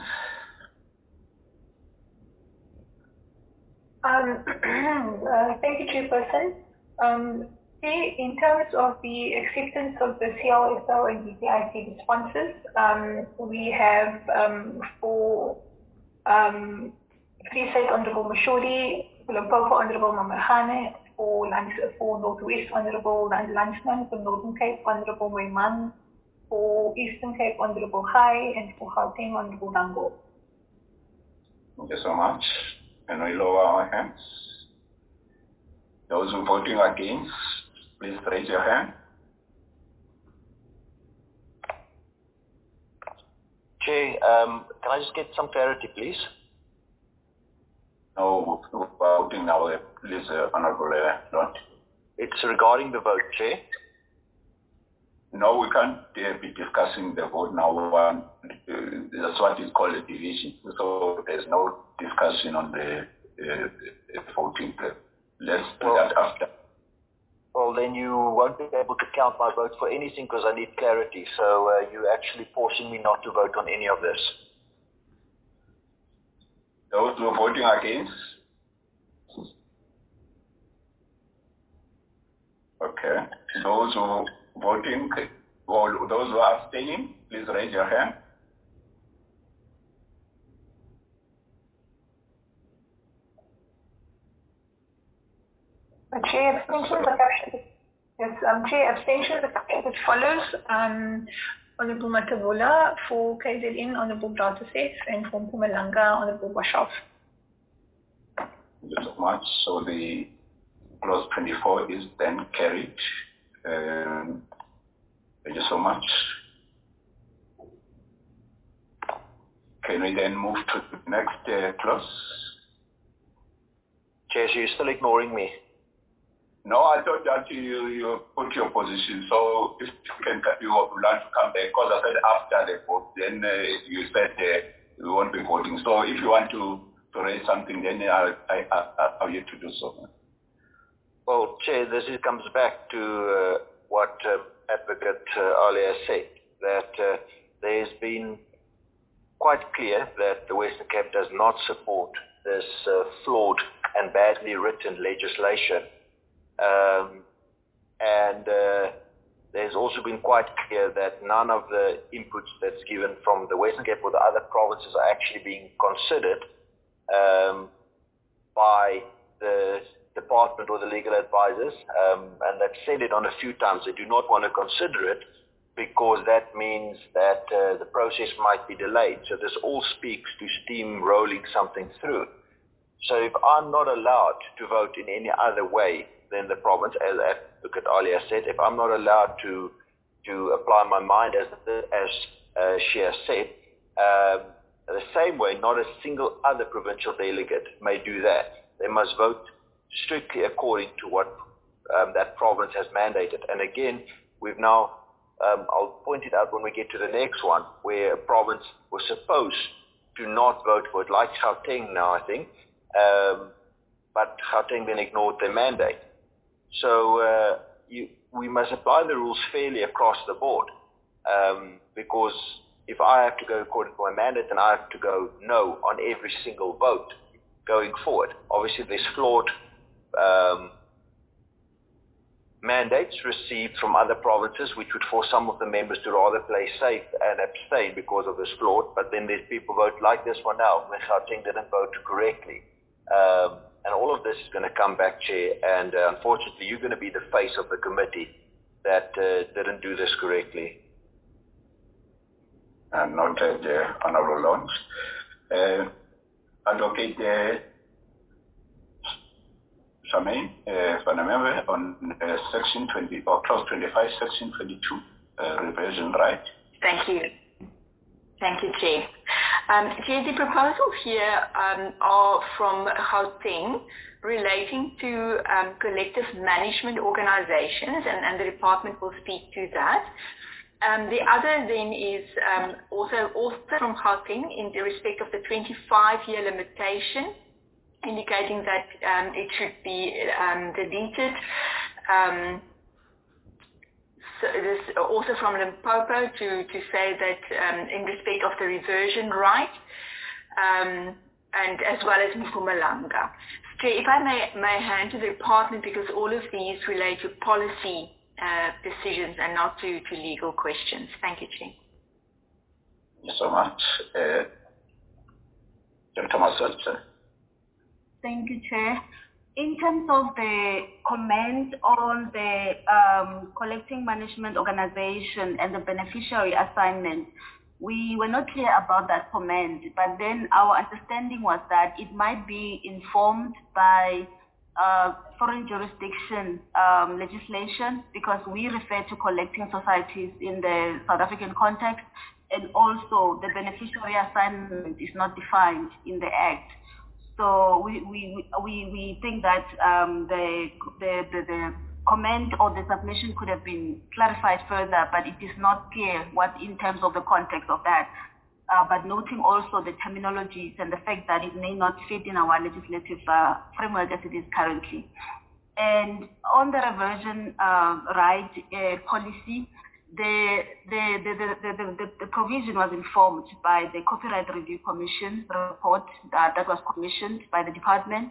Um, uh, thank you, Chairperson. Um, in terms of the acceptance of the C L S O and D P I C responses, um, we have um, for um, Free State Honourable Mashodi, for Limpopo Honourable Mamahane, for, for Northwest Honourable Landsman, for Northern Cape Honourable Wayman, for Eastern Cape Honourable High, and for Gauteng Honourable Dango. Thank you so much. Can we lower our hands? Those who are voting against, please raise your hand. Chair, um, can I just get some clarity, please? No, we're voting now, please, uh, Honourable uh, Lord. It's regarding the vote, Chair. No, we can't uh, be discussing the vote now. Um, uh, that's what is called a division. So there's no discussion on the uh, voting. Let's do well, that after. Well, then you won't be able to count my vote for anything because I need clarity. So uh, you're actually forcing me not to vote on any of this. Those who are voting against? Okay. Those who are voting, or those who are abstaining, please raise your hand. Chair, abstentions are captured. Yes, um, Chair, abstentions are captured as follows. Um, Honourable Matabola for K Z N, Honourable Brataseth, and for Mpumalanga, Honourable Boshoff. Thank you so much. So the clause twenty-four is then carried. Um, thank you so much. Can we then move to the next uh, clause? Chair, so you're still ignoring me. No, I thought that you, you put your position. So if you can, you would like to come back, because I said after the vote, then uh, you said uh, you won't be voting. So if you want to, to raise something, then I, I, I, I'll you to do so. Well, Chair, this is, comes back to uh, what uh, Advocate uh, earlier said, that uh, there's been quite clear that the Western Cape does not support this uh, flawed and badly written legislation. Um, and uh, there's also been quite clear that none of the inputs that's given from the Western Cape or the other provinces are actually being considered. Um, by the department or the legal advisors, um, and they've said it on a few times. They do not want to consider it because that means that uh, the process might be delayed. So this all speaks to steamrolling something through. So if I'm not allowed to vote in any other way than the province, as Advocate Ali has said, if I'm not allowed to to apply my mind as as uh, she has said, um, the same way, not a single other provincial delegate may do that. They must vote strictly according to what um, that province has mandated. And again, we've now, um, I'll point it out when we get to the next one, where a province was supposed to not vote for it, like Gauteng now, I think, um, but Gauteng then ignored their mandate. So uh, you, we must apply the rules fairly across the board, um, because if I have to go according to my mandate, then I have to go no on every single vote going forward. Obviously, there's flawed um, mandates received from other provinces, which would force some of the members to rather play safe and abstain because of this flawed. But then there's people vote like this one now, when Gauteng didn't vote correctly. Um, and all of this is going to come back, Chair, and uh, unfortunately, you're going to be the face of the committee that uh, didn't do this correctly. Uh, noted, uh, Honourable Lawrence. Uh, Advocate uh, Samain, uh, for the member on uh, Section twenty, or Clause twenty-five, Section twenty-two, uh, reversion right. Thank you. Thank you, Chair. Um, Chair, the proposals here um, are from Gauteng relating to um, collective management organizations, and, and the department will speak to that. Um, the other then is um, also, also from Gauteng in the respect of the twenty-five year limitation, indicating that um, it should be um, deleted. Um, so this also from Limpopo to, to say that um, in respect of the reversion right, um, and as well as Mpumalanga. So if I may, may hand to the department, because all of these relate to policy Uh, decisions and not to, to legal questions. Thank you, Chair. Thank you so much. Uh, Doctor Masot, sir. Thank you, Chair. In terms of the comment on the um, collecting management organization and the beneficiary assignment, we were not clear about that comment, but then our understanding was that it might be informed by Uh, foreign jurisdiction um, legislation, because we refer to collecting societies in the South African context, and also the beneficiary assignment is not defined in the Act. So we we we, we think that um, the, the the the comment or the submission could have been clarified further, but it is not clear what in terms of the context of that. Uh, but noting also the terminologies and the fact that it may not fit in our legislative uh, framework as it is currently. And on the reversion uh, right uh, policy, the the, the, the, the, the the provision was informed by the Copyright Review Commission report that, that was commissioned by the department,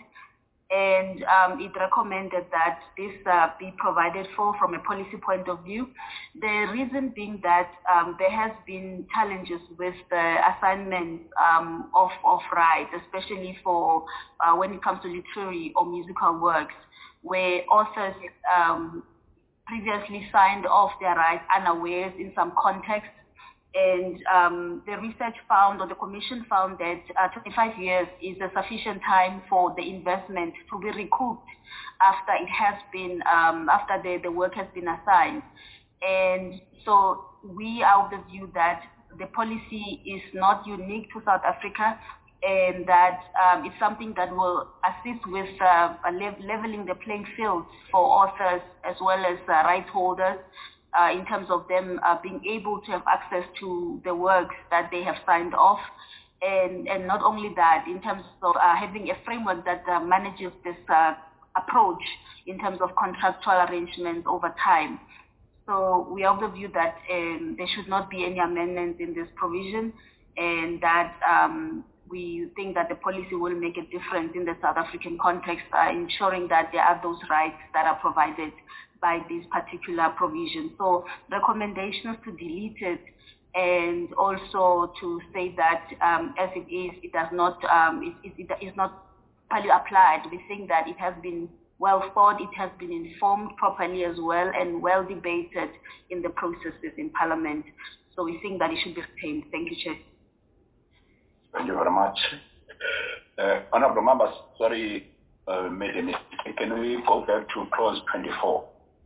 and um, it recommended that this uh, be provided for from a policy point of view. The reason being that um, there has been challenges with the assignment um, of, of rights, especially for uh, when it comes to literary or musical works, where authors um, previously signed off their rights unawares in some contexts. And um, the research found, or the commission found, that uh, twenty-five years is a sufficient time for the investment to be recouped after it has been, um, after the, the work has been assigned. And so we are of the view that the policy is not unique to South Africa, and that um, it's something that will assist with uh, leveling the playing field for authors as well as uh, rights holders, Uh, in terms of them uh, being able to have access to the works that they have signed off. And, and not only that, in terms of uh, having a framework that uh, manages this uh, approach in terms of contractual arrangements over time. So we are of the view that um, there should not be any amendments in this provision, and that um, we think that the policy will make a difference in the South African context, uh, ensuring that there are those rights that are provided by this particular provision. So recommendations to delete it, and also to say that um, as it is, it does not, um, it, it, it is not properly applied. We think that it has been well thought, it has been informed properly as well, and well debated in the processes in Parliament. So we think that it should be retained. Thank you, Chair. Thank you very much. Uh, Honourable members, sorry, uh, made a mistake. Can we go back to clause twenty-four?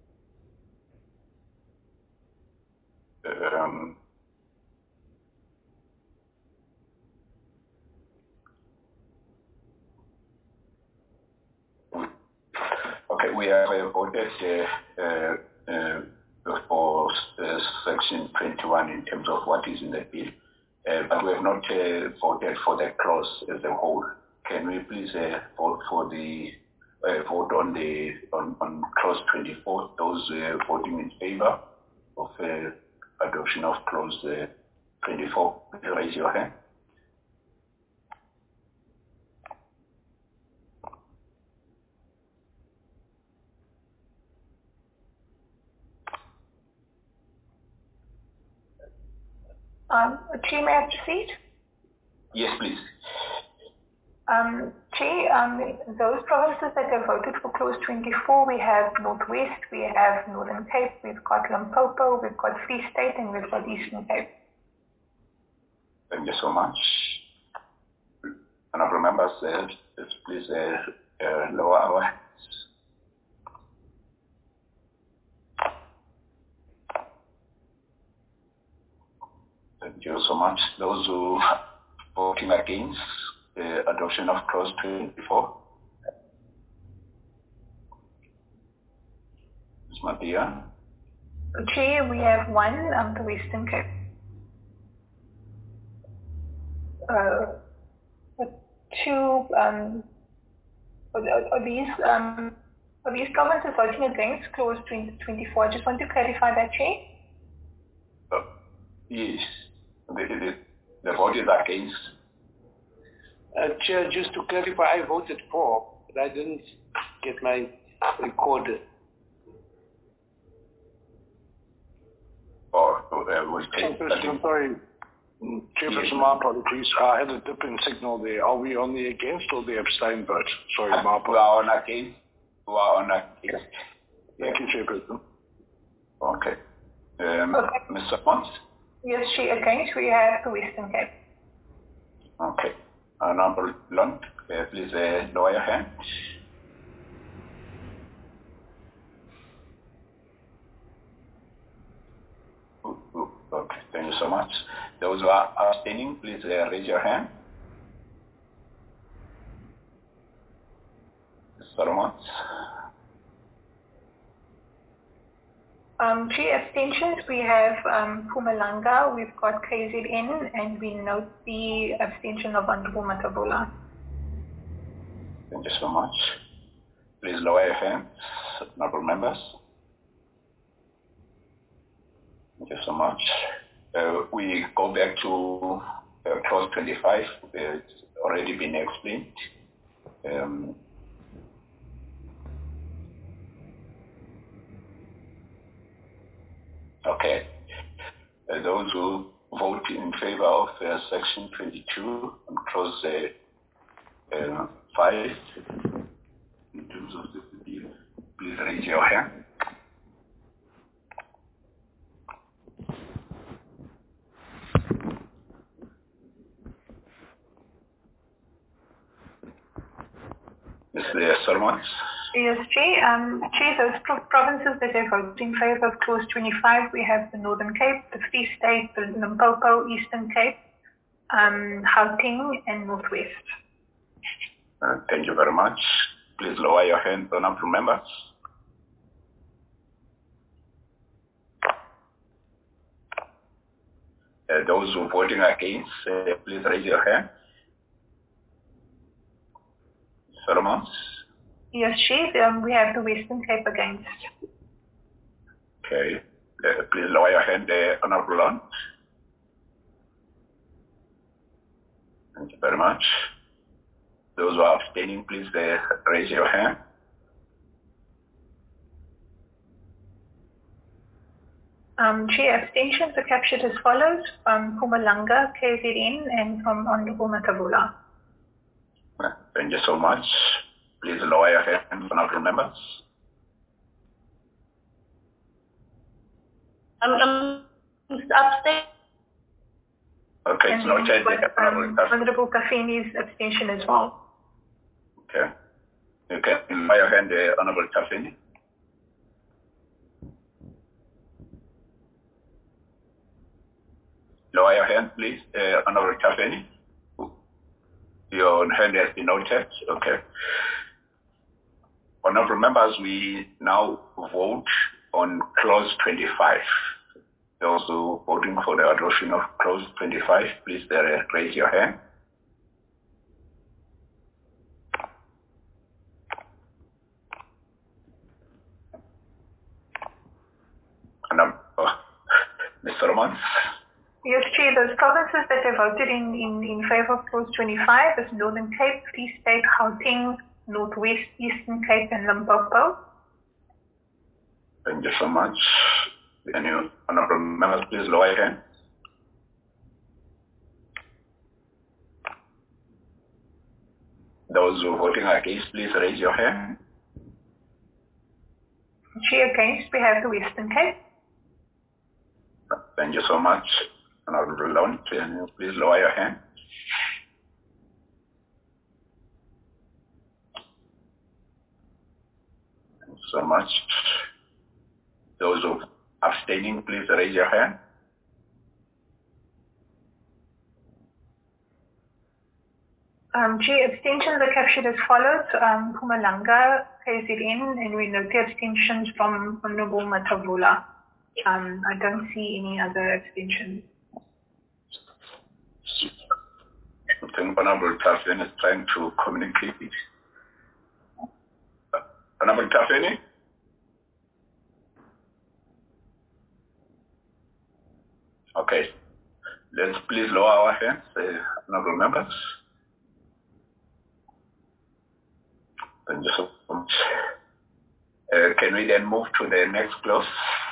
Um, okay, we have uh, voted uh, uh, uh, for uh, section twenty-one in terms of what is in the bill, uh, but we have not uh, voted for the clause as a whole. Can we please uh, vote for the uh, vote on the on, on clause twenty-four? Those uh, voting in favour of uh, adoption of clause uh, twenty-four, please raise your hand. Um, Chair, may I proceed? Yes, please. Um, Chair, um, those provinces that have voted for clause twenty-four, we have Northwest, we have Northern Cape, we've got Limpopo, we've got Free State, and we've got Eastern Cape. Thank you so much. Honourable members, uh, please uh, uh, lower our hands. Thank you so much. Those who are voting against the adoption of clause twenty-four. Miz Matia. Chair, we have one, um, the Western Cape. Uh, two, um, are, are these um, are these provinces voting against clause twenty-four? I just want to clarify that, Chair. Uh, yes, the, the, the vote is against. Uh, Chair, just to clarify, I voted for, but I didn't get my recorded. Or oh, uh, was Chairperson, I'm sorry. Chairperson, my apologies. I had a dip in signal there. Are we on the against or the abstain vote? Sorry, my apologies. We are on against. We are on against. Thank you, Chairperson. Okay. Um, okay. Mister Pons? Yes, Chair, against we have the Western Cape. Okay. Honourable Lunt, uh, please uh, lower your hand. Ooh, ooh, okay, thank you so much. Those who are abstaining, please uh, raise your hand. Solomon. Um, three abstentions. We have um, Mpumalanga, we've got K Z N, and we note the abstention of Honourable Matabula. Thank you so much. Please lower your hands, honourable members. Thank you so much. Uh, we go back to uh, clause twenty-five. It's already been explained. Um, Okay. Uh, those who vote in favor of uh, section twenty-two and clause uh, uh, five, in terms of the bill, please raise your hand. Mister Solomons? Yes, Chair. Um, Chair, those pro provinces that have voted in favour of clause twenty-five, we have the Northern Cape, the Free State, the Limpopo, Eastern Cape, um, Gauteng, and Northwest. Uh, thank you very much. Please lower your hand, honourable members. Uh, those who are voting against, uh, please raise your hand. Solomons? Yes, Chair. Um, we have the Western Cape against. Okay. Uh, please lower your hand, uh, Honourable Lunt. Thank you very much. Those who are abstaining, please uh, raise your hand. Um, Chair, abstentions are captured as follows: from Mpumalanga, K Z N, and from Honourable Matabula. Thank you so much. Please lower your hands, honorable members. I'm, I'm abstaining. Okay, it's noted. Um, Honorable Kafini's abstention as well. Okay. You can lower your hand, uh, Honorable Kafini. Lower your hand, please, uh, Honorable Kafini. Your hand has been noted. Okay. Honorable members, we now vote on clause twenty-five. Those who voting for the adoption of clause twenty-five, please uh, raise your hand. And, um, oh, Mister Romans. Yes, Chair, those provinces that have voted in, in, in favor of clause twenty-five is Northern Cape, Free State, Gauteng, Northwest, Eastern Cape, and Limpopo. Thank you so much. Can you, honorable members, please lower your hand? Those who are voting against, please raise your hand. Chair, against, we have the Western Cape. Thank you so much. Honorable Lone, can you please lower your hand? Thank you so much. Those who are abstaining, please raise your hand. Um, Chair, abstentions are captured as follows. Um, Mpumalanga, K Z N, and we note the abstentions from Honorable Matavula. Um, I don't see any other abstentions. I think Honorable Tafeni is trying to communicate. Uh, Honorable Tafeni? Okay. Let's please lower our hands, uh, honorable members. Thank you so much. Uh, can we then move to the next clause?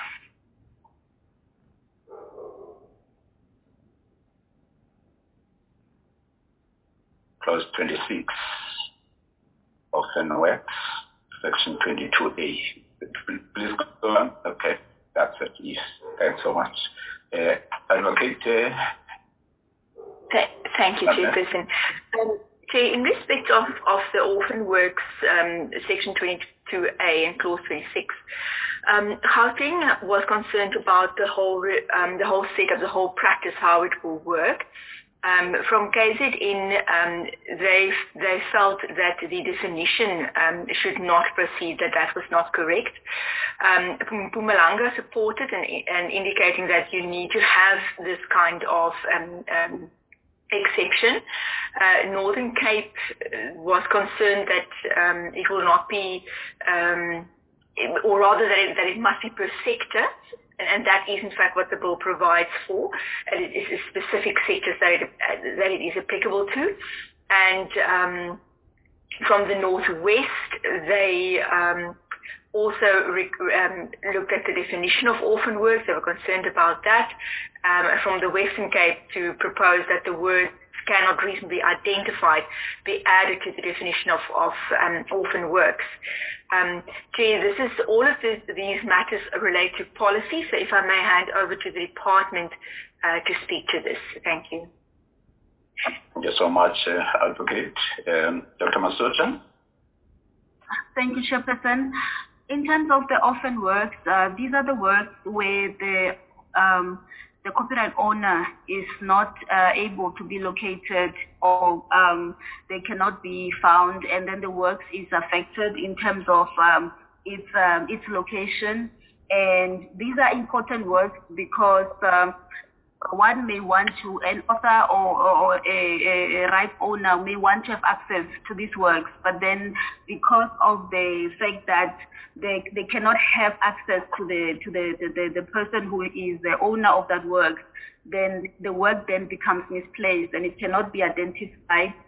Clause twenty-six of N O X, section twenty-two A. Please go on. Okay, that's it. Yes. Thanks so much. Uh, Advocate. Uh, Th thank you, Chairperson. Um, Chair, in respect of, of the Orphan Works, um, section twenty-two A and clause twenty-six, um, Gauteng was concerned about the whole, um, the whole setup, the whole practice, how it will work. Um, from K Z N, um, they they felt that the definition um, should not proceed, that that was not correct. Um, Mpumalanga supported and, and indicating that you need to have this kind of um, um, exception. Uh, Northern Cape was concerned that um, it will not be, um, or rather that it, that it must be per sector. And that is, in fact, what the bill provides for. And it is a specific sectors that it, that it is applicable to. And um, from the Northwest, they um, also um, looked at the definition of orphan works. They were concerned about that. Um, from the Western Cape to propose that the word cannot reasonably identified be added to the definition of, of um, orphan works. Um, Chair, this is all of this, these matters relate to policy, so if I may hand over to the department uh, to speak to this. Thank you. Thank you so much, uh, Advocate. Um, Doctor Masucha? Thank you, Chairperson. In terms of the orphan works, uh, these are the works where the um, the copyright owner is not uh, able to be located, or um, they cannot be found, and then the works is affected in terms of um, its um, its location. And these are important works because um, one may want to, an author or, or a, a, a right owner may want to have access to these works, but then because of the fact that they they cannot have access to the to the, the, the, the person who is the owner of that work, then the work then becomes misplaced and it cannot be identified.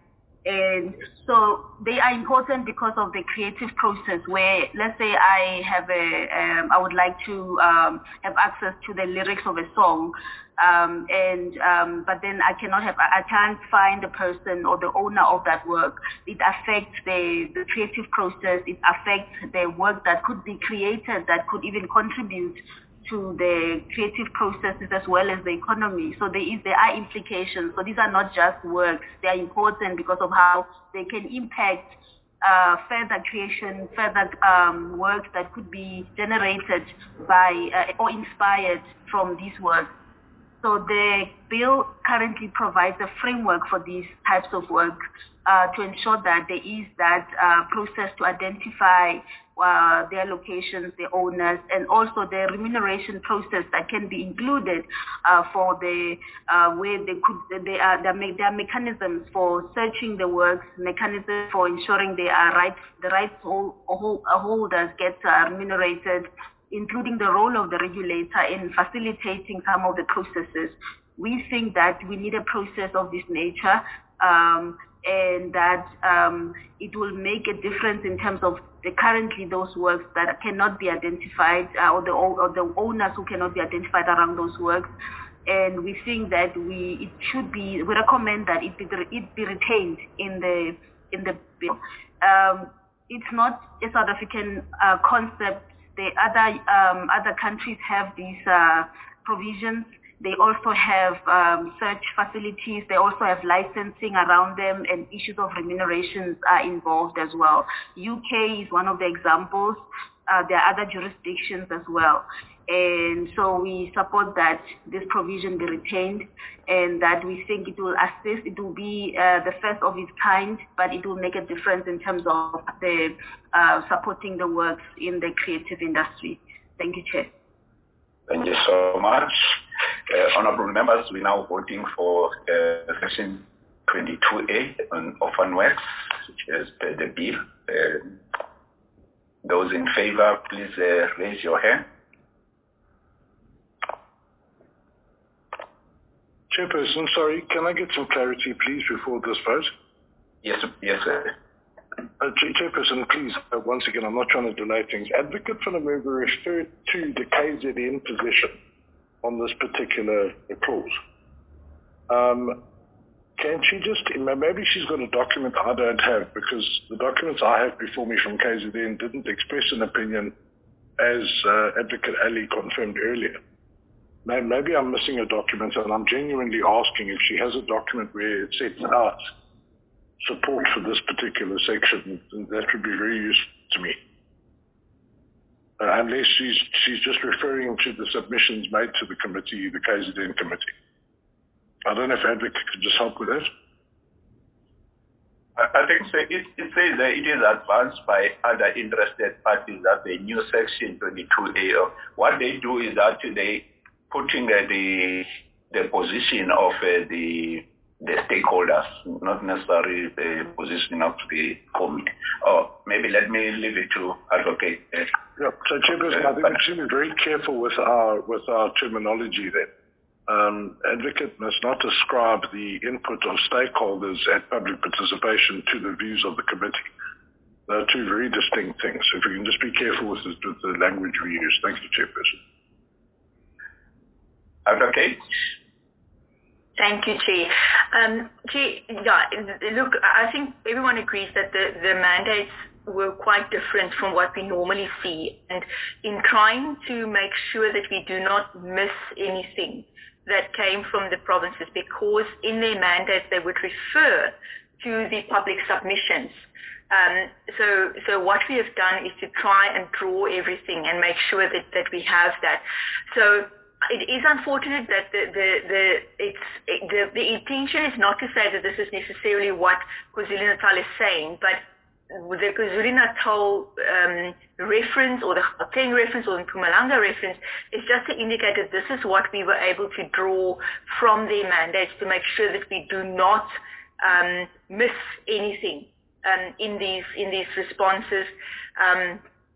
And so they are important because of the creative process where, let's say I have a, um, I would like to um, have access to the lyrics of a song, um, and um, but then I cannot have, I can't find the person or the owner of that work. It affects the, the creative process. It affects the work that could be created, that could even contribute to the creative processes as well as the economy. So there is there are implications. So these are not just works. They are important because of how they can impact uh, further creation, further um, works that could be generated by uh, or inspired from these works. So the bill currently provides a framework for these types of work uh, to ensure that there is that uh, process to identify uh, their locations, their owners, and also the remuneration process that can be included uh, for the uh, where they could they are there are mechanisms for searching the works, mechanisms for ensuring they are right the rights hold, holders get uh, remunerated, including the role of the regulator in facilitating some of the processes. We think that we need a process of this nature, um, and that um, it will make a difference in terms of the currently those works that cannot be identified, uh, or, the, or the owners who cannot be identified around those works. And we think that we it should be we recommend that it be it be retained in the in the bill. Um, it's not a South African uh, concept. The other um, other countries have these uh, provisions. They also have um, search facilities. They also have licensing around them, and issues of remunerations are involved as well. U K is one of the examples. Uh, there are other jurisdictions as well. And so we support that this provision be retained, and that we think it will assist, it will be uh, the first of its kind, but it will make a difference in terms of the uh, supporting the works in the creative industry. Thank you, Chair. Thank you so much. Uh, honorable members, we're now voting for uh, section twenty-two A on orphan works, which is uh, the bill. Uh, those in favor, please uh, raise your hand. Chairperson, sorry, can I get some clarity, please, before this vote? Yes, yes, sir. Uh, Chairperson, please, uh, once again, I'm not trying to delay things. Advocate for the member referred to the K Z N position on this particular clause. Um, can she just, maybe she's got a document I don't have, because the documents I have before me from K Z N didn't express an opinion as uh, Advocate Ali confirmed earlier. Maybe I'm missing a document, and I'm genuinely asking if she has a document where it sets out support for this particular section. That would be very useful to me. Uh, unless she's she's just referring to the submissions made to the committee, the K Z N committee. I don't know if Advocate could just help with that. I think so. It, it says that it is advanced by other interested parties that the new section twenty-two A. What they do is that they putting uh, the the position of uh, the the stakeholders, not necessarily the position of the committee. Oh, maybe let me leave it to Advocate. Uh, yeah. So, Chairperson, I think we should be very careful with our with our terminology then. Um, Advocate must not ascribe the input of stakeholders at public participation to the views of the committee. They are two very distinct things. If we can just be careful with the, with the language we use. Thank you, Chairperson. Advocate? Thank you, Chair. Um, Chair, yeah, look, I think everyone agrees that the, the mandates were quite different from what we normally see. And in trying to make sure that we do not miss anything that came from the provinces, because in their mandates they would refer to the public submissions. Um, so, so what we have done is to try and draw everything and make sure that, that we have that. So it is unfortunate that the the the it's it, the the intention is not to say that this is necessarily what KwaZulu-Natal is saying, but the KwaZulu-Natal um, reference or the Gauteng reference or the Mpumalanga reference is just to indicate that this is what we were able to draw from their mandates to make sure that we do not um, miss anything um, in these in these responses. Um,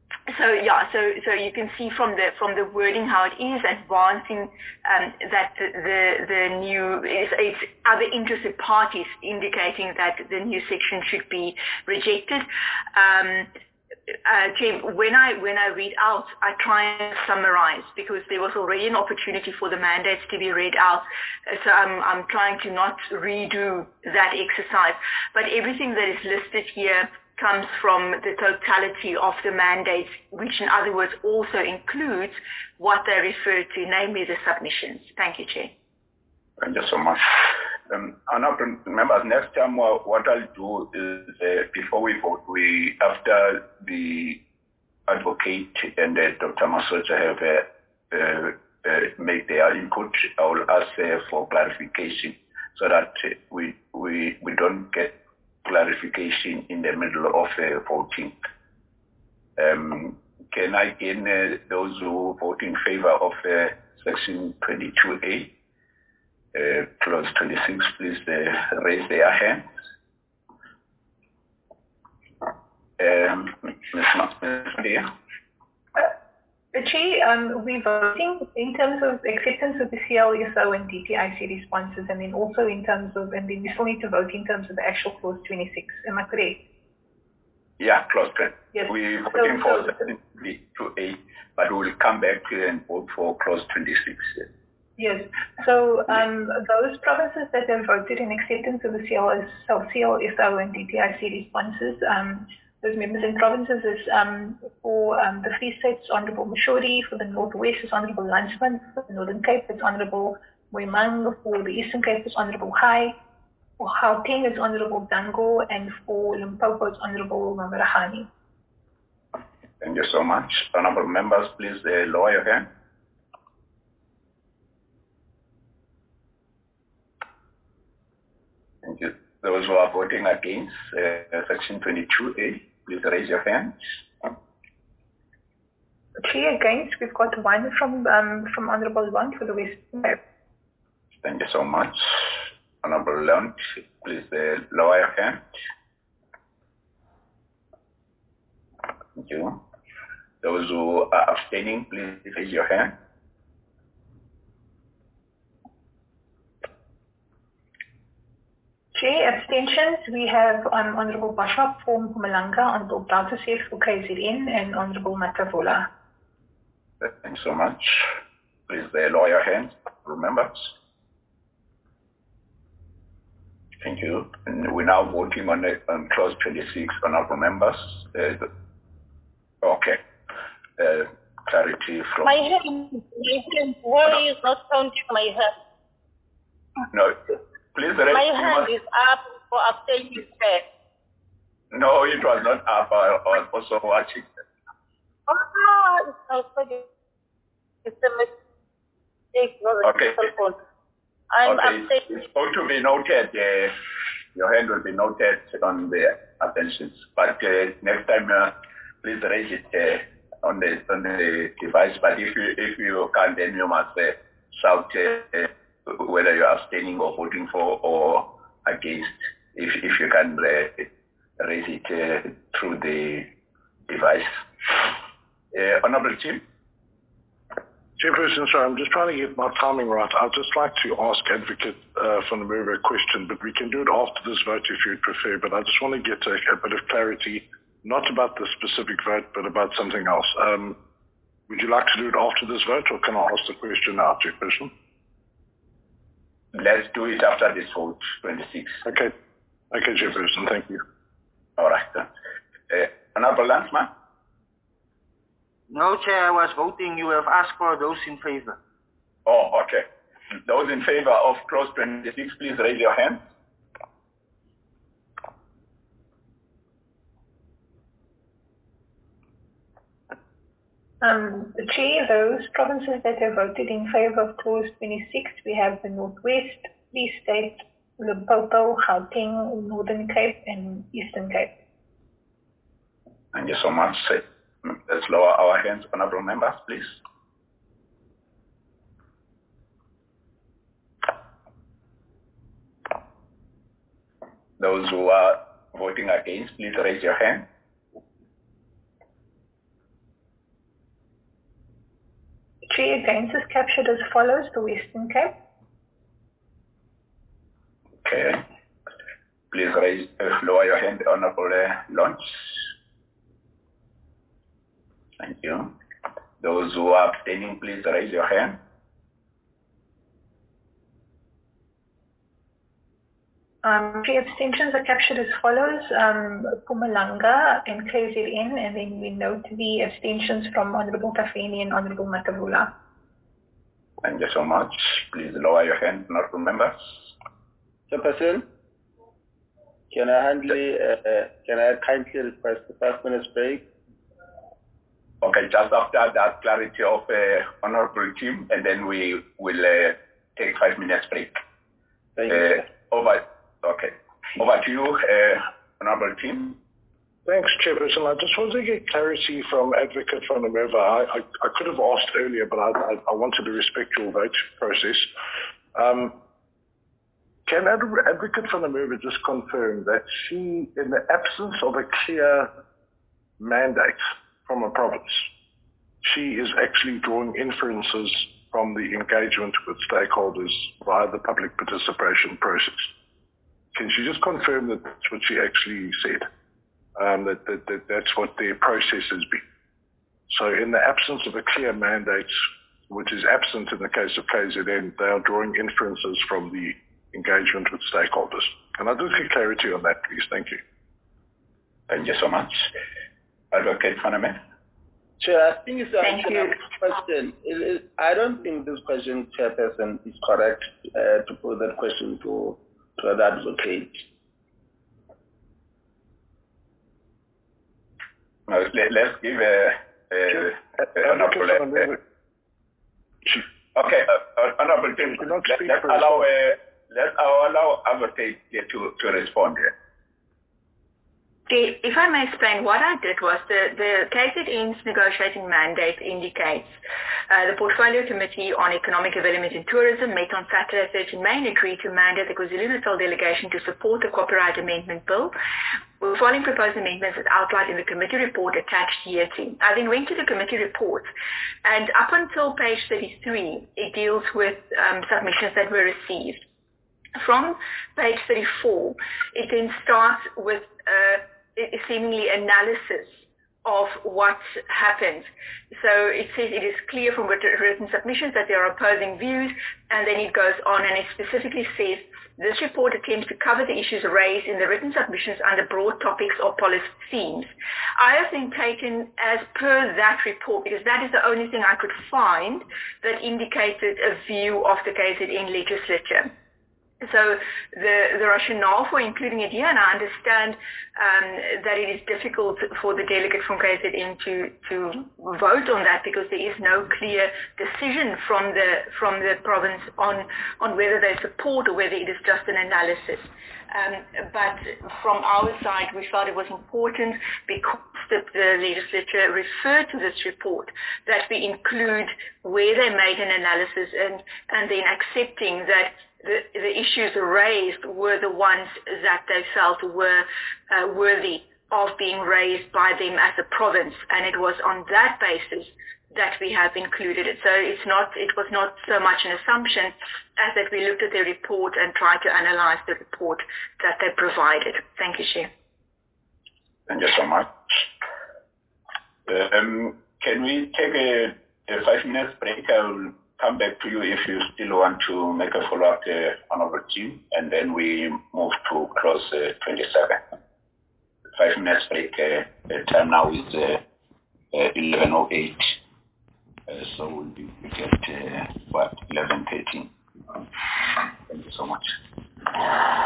So yeah, so so you can see from the from the wording how it is advancing um, that the, the the new it's, it's other interested parties indicating that the new section should be rejected. Um, uh, Jim, when I when I read out, I try and summarize because there was already an opportunity for the mandates to be read out. So I'm I'm trying to not redo that exercise, but everything that is listed here comes from the totality of the mandates, which in other words also includes what they refer to, namely the submissions. Thank you, Chair. Thank you so much. Um, honourable members, next time what, what I'll do is uh, before we vote, we after the advocate and uh, Doctor Masocha have uh, uh, uh, made their input, I will ask uh, for clarification so that uh, we we we don't get clarification in the middle of uh, voting. Um, can I gain uh, those who vote in favor of uh, section twenty-two A, uh, clause twenty-six, please uh, raise their hands. Um, Miz Maria. Chair, um, we're voting in terms of acceptance of the C L S O and D T I C responses, and then also in terms of, and then we still need to vote in terms of the actual clause twenty-six. Am I correct? Yeah, clause ten. Yes. We're So- voting for so- section twenty-two A, but we'll come back and vote for clause twenty-six. Yes. So um, those provinces that have voted in acceptance of the C L S O, C L S O and D T I C responses, um, those members and provinces is um, for um, the Free State, it's Honourable Mashodi, for the Northwest is Honourable Landsman, for the Northern Cape it's Honourable Moimang, for the Eastern Cape it's Honourable Hai, for Gauteng it's Honourable Dango, and for Limpopo it's Honourable Mamarahani. Thank you so much. Honourable members, please uh, lower your hand. Thank you. Those who are voting against uh, section twenty-two A, please raise your hands. Three against, we've got one from um, from Honourable Lunt for the Western Cape. Thank you so much. Honourable Lunt, please uh, lower your hand. Thank you. Those who are abstaining, please raise your hand. Chair, abstentions, we have um, Honourable Bashop for Mpumalanga, Honourable Baltasar for K Z N, and Honourable Matavola. Thanks so much. Please uh, lower your hands, remember. Thank you. And we're now voting on, the, on clause twenty-six, honourable members. Uh, the, okay. Uh, clarity from... My hand, my hand, why is not counting my hand? No, please... My hand must... is up for abstaining, Chair. No, it was not up. I was also watching. Oh, no, sorry. It's a mistake. No, okay. Phone. I'm okay. abstaining. It's going to be noted. Uh, your hand will be noted on the abstentions. But uh, next time, uh, please raise it uh, on the on the device. But if you if you can't, then you must uh, shout uh, whether you are abstaining or voting for or against. If if you can uh, raise it uh, through the device. Uh, Honourable Chief. Chairperson, sorry, I'm just trying to get my timing right. I'd just like to ask Advocate uh, van der Merwe a question, but we can do it after this vote if you'd prefer. But I just want to get a, a bit of clarity, not about the specific vote, but about something else. Um, would you like to do it after this vote, or can I ask the question now, Chairperson? Let's do it after this vote, twenty-six. Okay. Okay, Chairperson, thank you. All right. Uh, Honourable Landsman? No, Chair, I was voting. You have asked for those in favor. Oh, okay. Those in favor of clause twenty-six, please raise your hand. Um, Chair, those provinces that have voted in favor of clause twenty-six, we have the Northwest, Free State, Limpopo, Gauteng, Northern Cape, and Eastern Cape. Thank you so much. Let's lower our hands, honourable members, please. Those who are voting against, please raise your hand. three against is captured as follows: the Western Cape. Okay. Please raise, uh, lower your hand, Honorable uh, Launch. Thank you. Those who are abstaining, please raise your hand. Um, three abstentions are captured as follows: um, Mpumalanga and K Z N, and then we note the abstentions from Honorable Tafeni and Honorable Matabula. Thank you so much. Please lower your hand, honorable members. Chairperson, can I kindly, uh, can I kindly request a five minutes break? Okay, just after that clarity of uh, honorable team, and then we will uh, take five minutes break. Thank uh, you. Over. Okay. Over to you, uh, honorable team. Thanks, Chairperson. I just want to get clarity from Advocate van der Merwe. I, I, I could have asked earlier, but I, I, I wanted to respect your vote process. Um, can Advocate van der Merwe just confirm that she, in the absence of a clear mandate from a province, she is actually drawing inferences from the engagement with stakeholders via the public participation process? Can she just confirm that that's what she actually said? Um, that, that, that that's what their process has been. So in the absence of a clear mandate, which is absent in the case of K Z N, they are drawing inferences from the engagement with stakeholders. Can I just get clarity on that, please? Thank you. Thank you so much. Advocate van der Merwe. Chair, I think it's a question. It, it, I don't think this question, Chairperson, is correct uh, to pose that question to, to the advocate. No, let, let's give a, a, a honorable. Uh, okay, uh, honorable team. Let, let's allow uh, let's allow advocate to to respond here. If I may explain, what I did was the, the K Z N's negotiating mandate indicates uh, the Portfolio Committee on Economic Development and Tourism met on Saturday, thirteenth May, and agreed to mandate the KwaZulu-Natal delegation to support the Copyright Amendment Bill, following proposed amendments as outlined in the committee report attached hereto. I then went to the committee report, and up until page thirty-three, it deals with um, submissions that were received. From page thirty-four, it then starts with uh, seemingly analysis of what happened. So it says it is clear from written submissions that there are opposing views, and then it goes on and it specifically says this report attempts to cover the issues raised in the written submissions under broad topics or policy themes. I have then taken as per that report, because that is the only thing I could find that indicated a view of the K Z N legislature. So the, the rationale for including it here, and I understand um, that it is difficult for the delegate from K Z N to, to vote on that because there is no clear decision from the from the province on, on whether they support or whether it is just an analysis. Um, but from our side, we thought it was important because the, the legislature referred to this report that we include where they made an analysis and, and then accepting that The, the issues raised were the ones that they felt were uh, worthy of being raised by them as a province, and it was on that basis that we have included it. So it's not, it was not so much an assumption as that we looked at the report and tried to analyze the report that they provided. Thank you, Chair. Thank you so much. Um, can we take a, a five minutes break? I will come back to you if you still want to make a follow-up uh, on our team, and then we move to close uh, twenty-seven. Five minutes break. Uh, the time now is uh, uh, eleven oh eight, uh, so we'll be at uh, what eleven thirteen. Thank you so much.